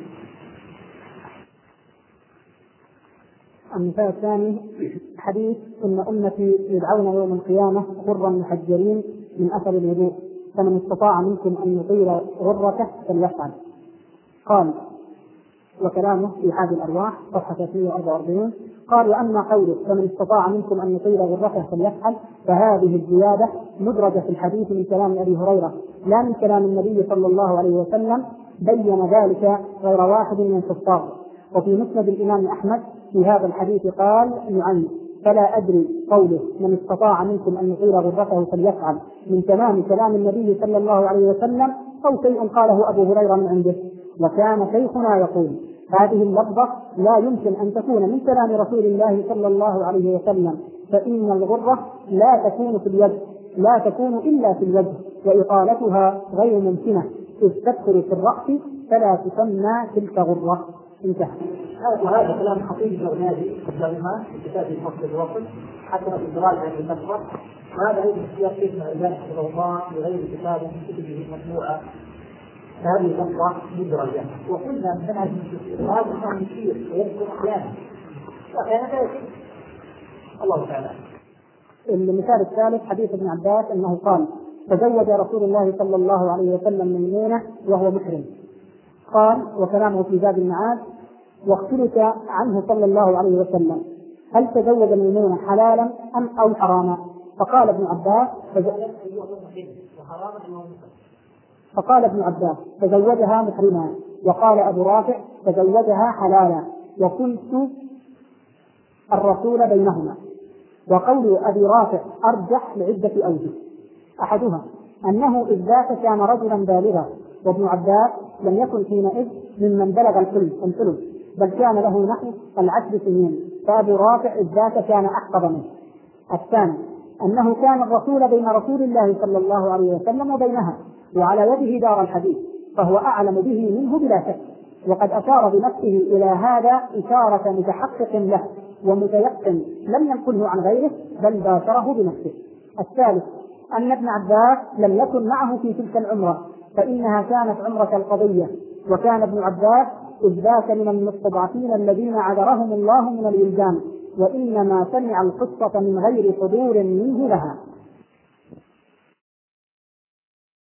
المثال الثاني حديث: إن أمتي يدعون يوم القيامة غرا محجرين من أثر الوضوء، فمن استطاع منكم أن يطيل غرته فليفعل. قال وكلامه في هذه الأرواح صفحة 344 قال: وأما قوله فمن استطاع منكم أن يطيل غرته فليفعل، فهذه الزيادة مدرجة في الحديث من كلام أبي هريرة لا من كلام النبي صلى الله عليه وسلم، بين ذلك غير واحد من الحفاظ. وفي مسند الإمام أحمد في هذا الحديث قال نعم: فلا أدري قوله من استطاع منكم أن يطيل غرته فليفعل من تمام كلام النبي صلى الله عليه وسلم أو شيء قاله أبو هريرة من عنده. وكان شيخنا يقول: هذه اللفظة لا يمكن أن تكون من كلام رسول الله صلى الله عليه وسلم، فإن الغرة لا تكون في اليد، لا تكون إلا في الوجه، وإطالتها غير ممكنة إذ تدخل في الرأس فلا تسمى تلك غرة. انتهى. وهذا كلام خطيب بغدادي قدمها في كتاب الفصل الوسط حتى في الدراسة عن الفتوى، وهذا هو اختيار شيخنا الألباني رحمه الله بغير كتاب من كتبه المطبوعة. هذه اللفظة مدرجة، وقلنا من منهج هذا الإنسان يشير ويذكر أحيانا وأحيانا لا يشير. الله تعالى. المثال الثالث حديث ابن عباس أنه قال: تزوج رسول الله صلى الله عليه وسلم ميمونة وهو محرم. قال وكلامه في باب المعاد: واختلف عنه صلى الله عليه وسلم هل تزوج ميمونة حلالا أم أو حراما؟ فقال ابن عباس تزوجها محرما، وقال أبو رافع تزوجها حلالا، وكنت الرسول بينهما. وقول أبي رافع أرجح لعدة أوجه: أحدها أنه إذ ذاك كان رجلا بالغا، وابن عباس لم يكن حينئذ ممن بلغ الحلم، بل كان له نحو 10 سنين، فأبو رافع إذ ذاك كان أحفظ منه. الثاني أنه كان الرسول بين رسول الله صلى الله عليه وسلم وبينها، وعلى يده دار الحديث، فهو أعلم به منه بلا شك، وقد أشار بنفسه إلى هذا إشارة متحقق له ومتيقن لم ينقله عن غيره بل باشره بنفسه. الثالث أن ابن عباس لم يكن معه في تلك العمرة، فإنها كانت عمرة القضية، وكان ابن عباس إذ ذاك من المستضعفين الذين عذرهم الله من الولدان، وإنما سمع القصة من غير حضور منه لها.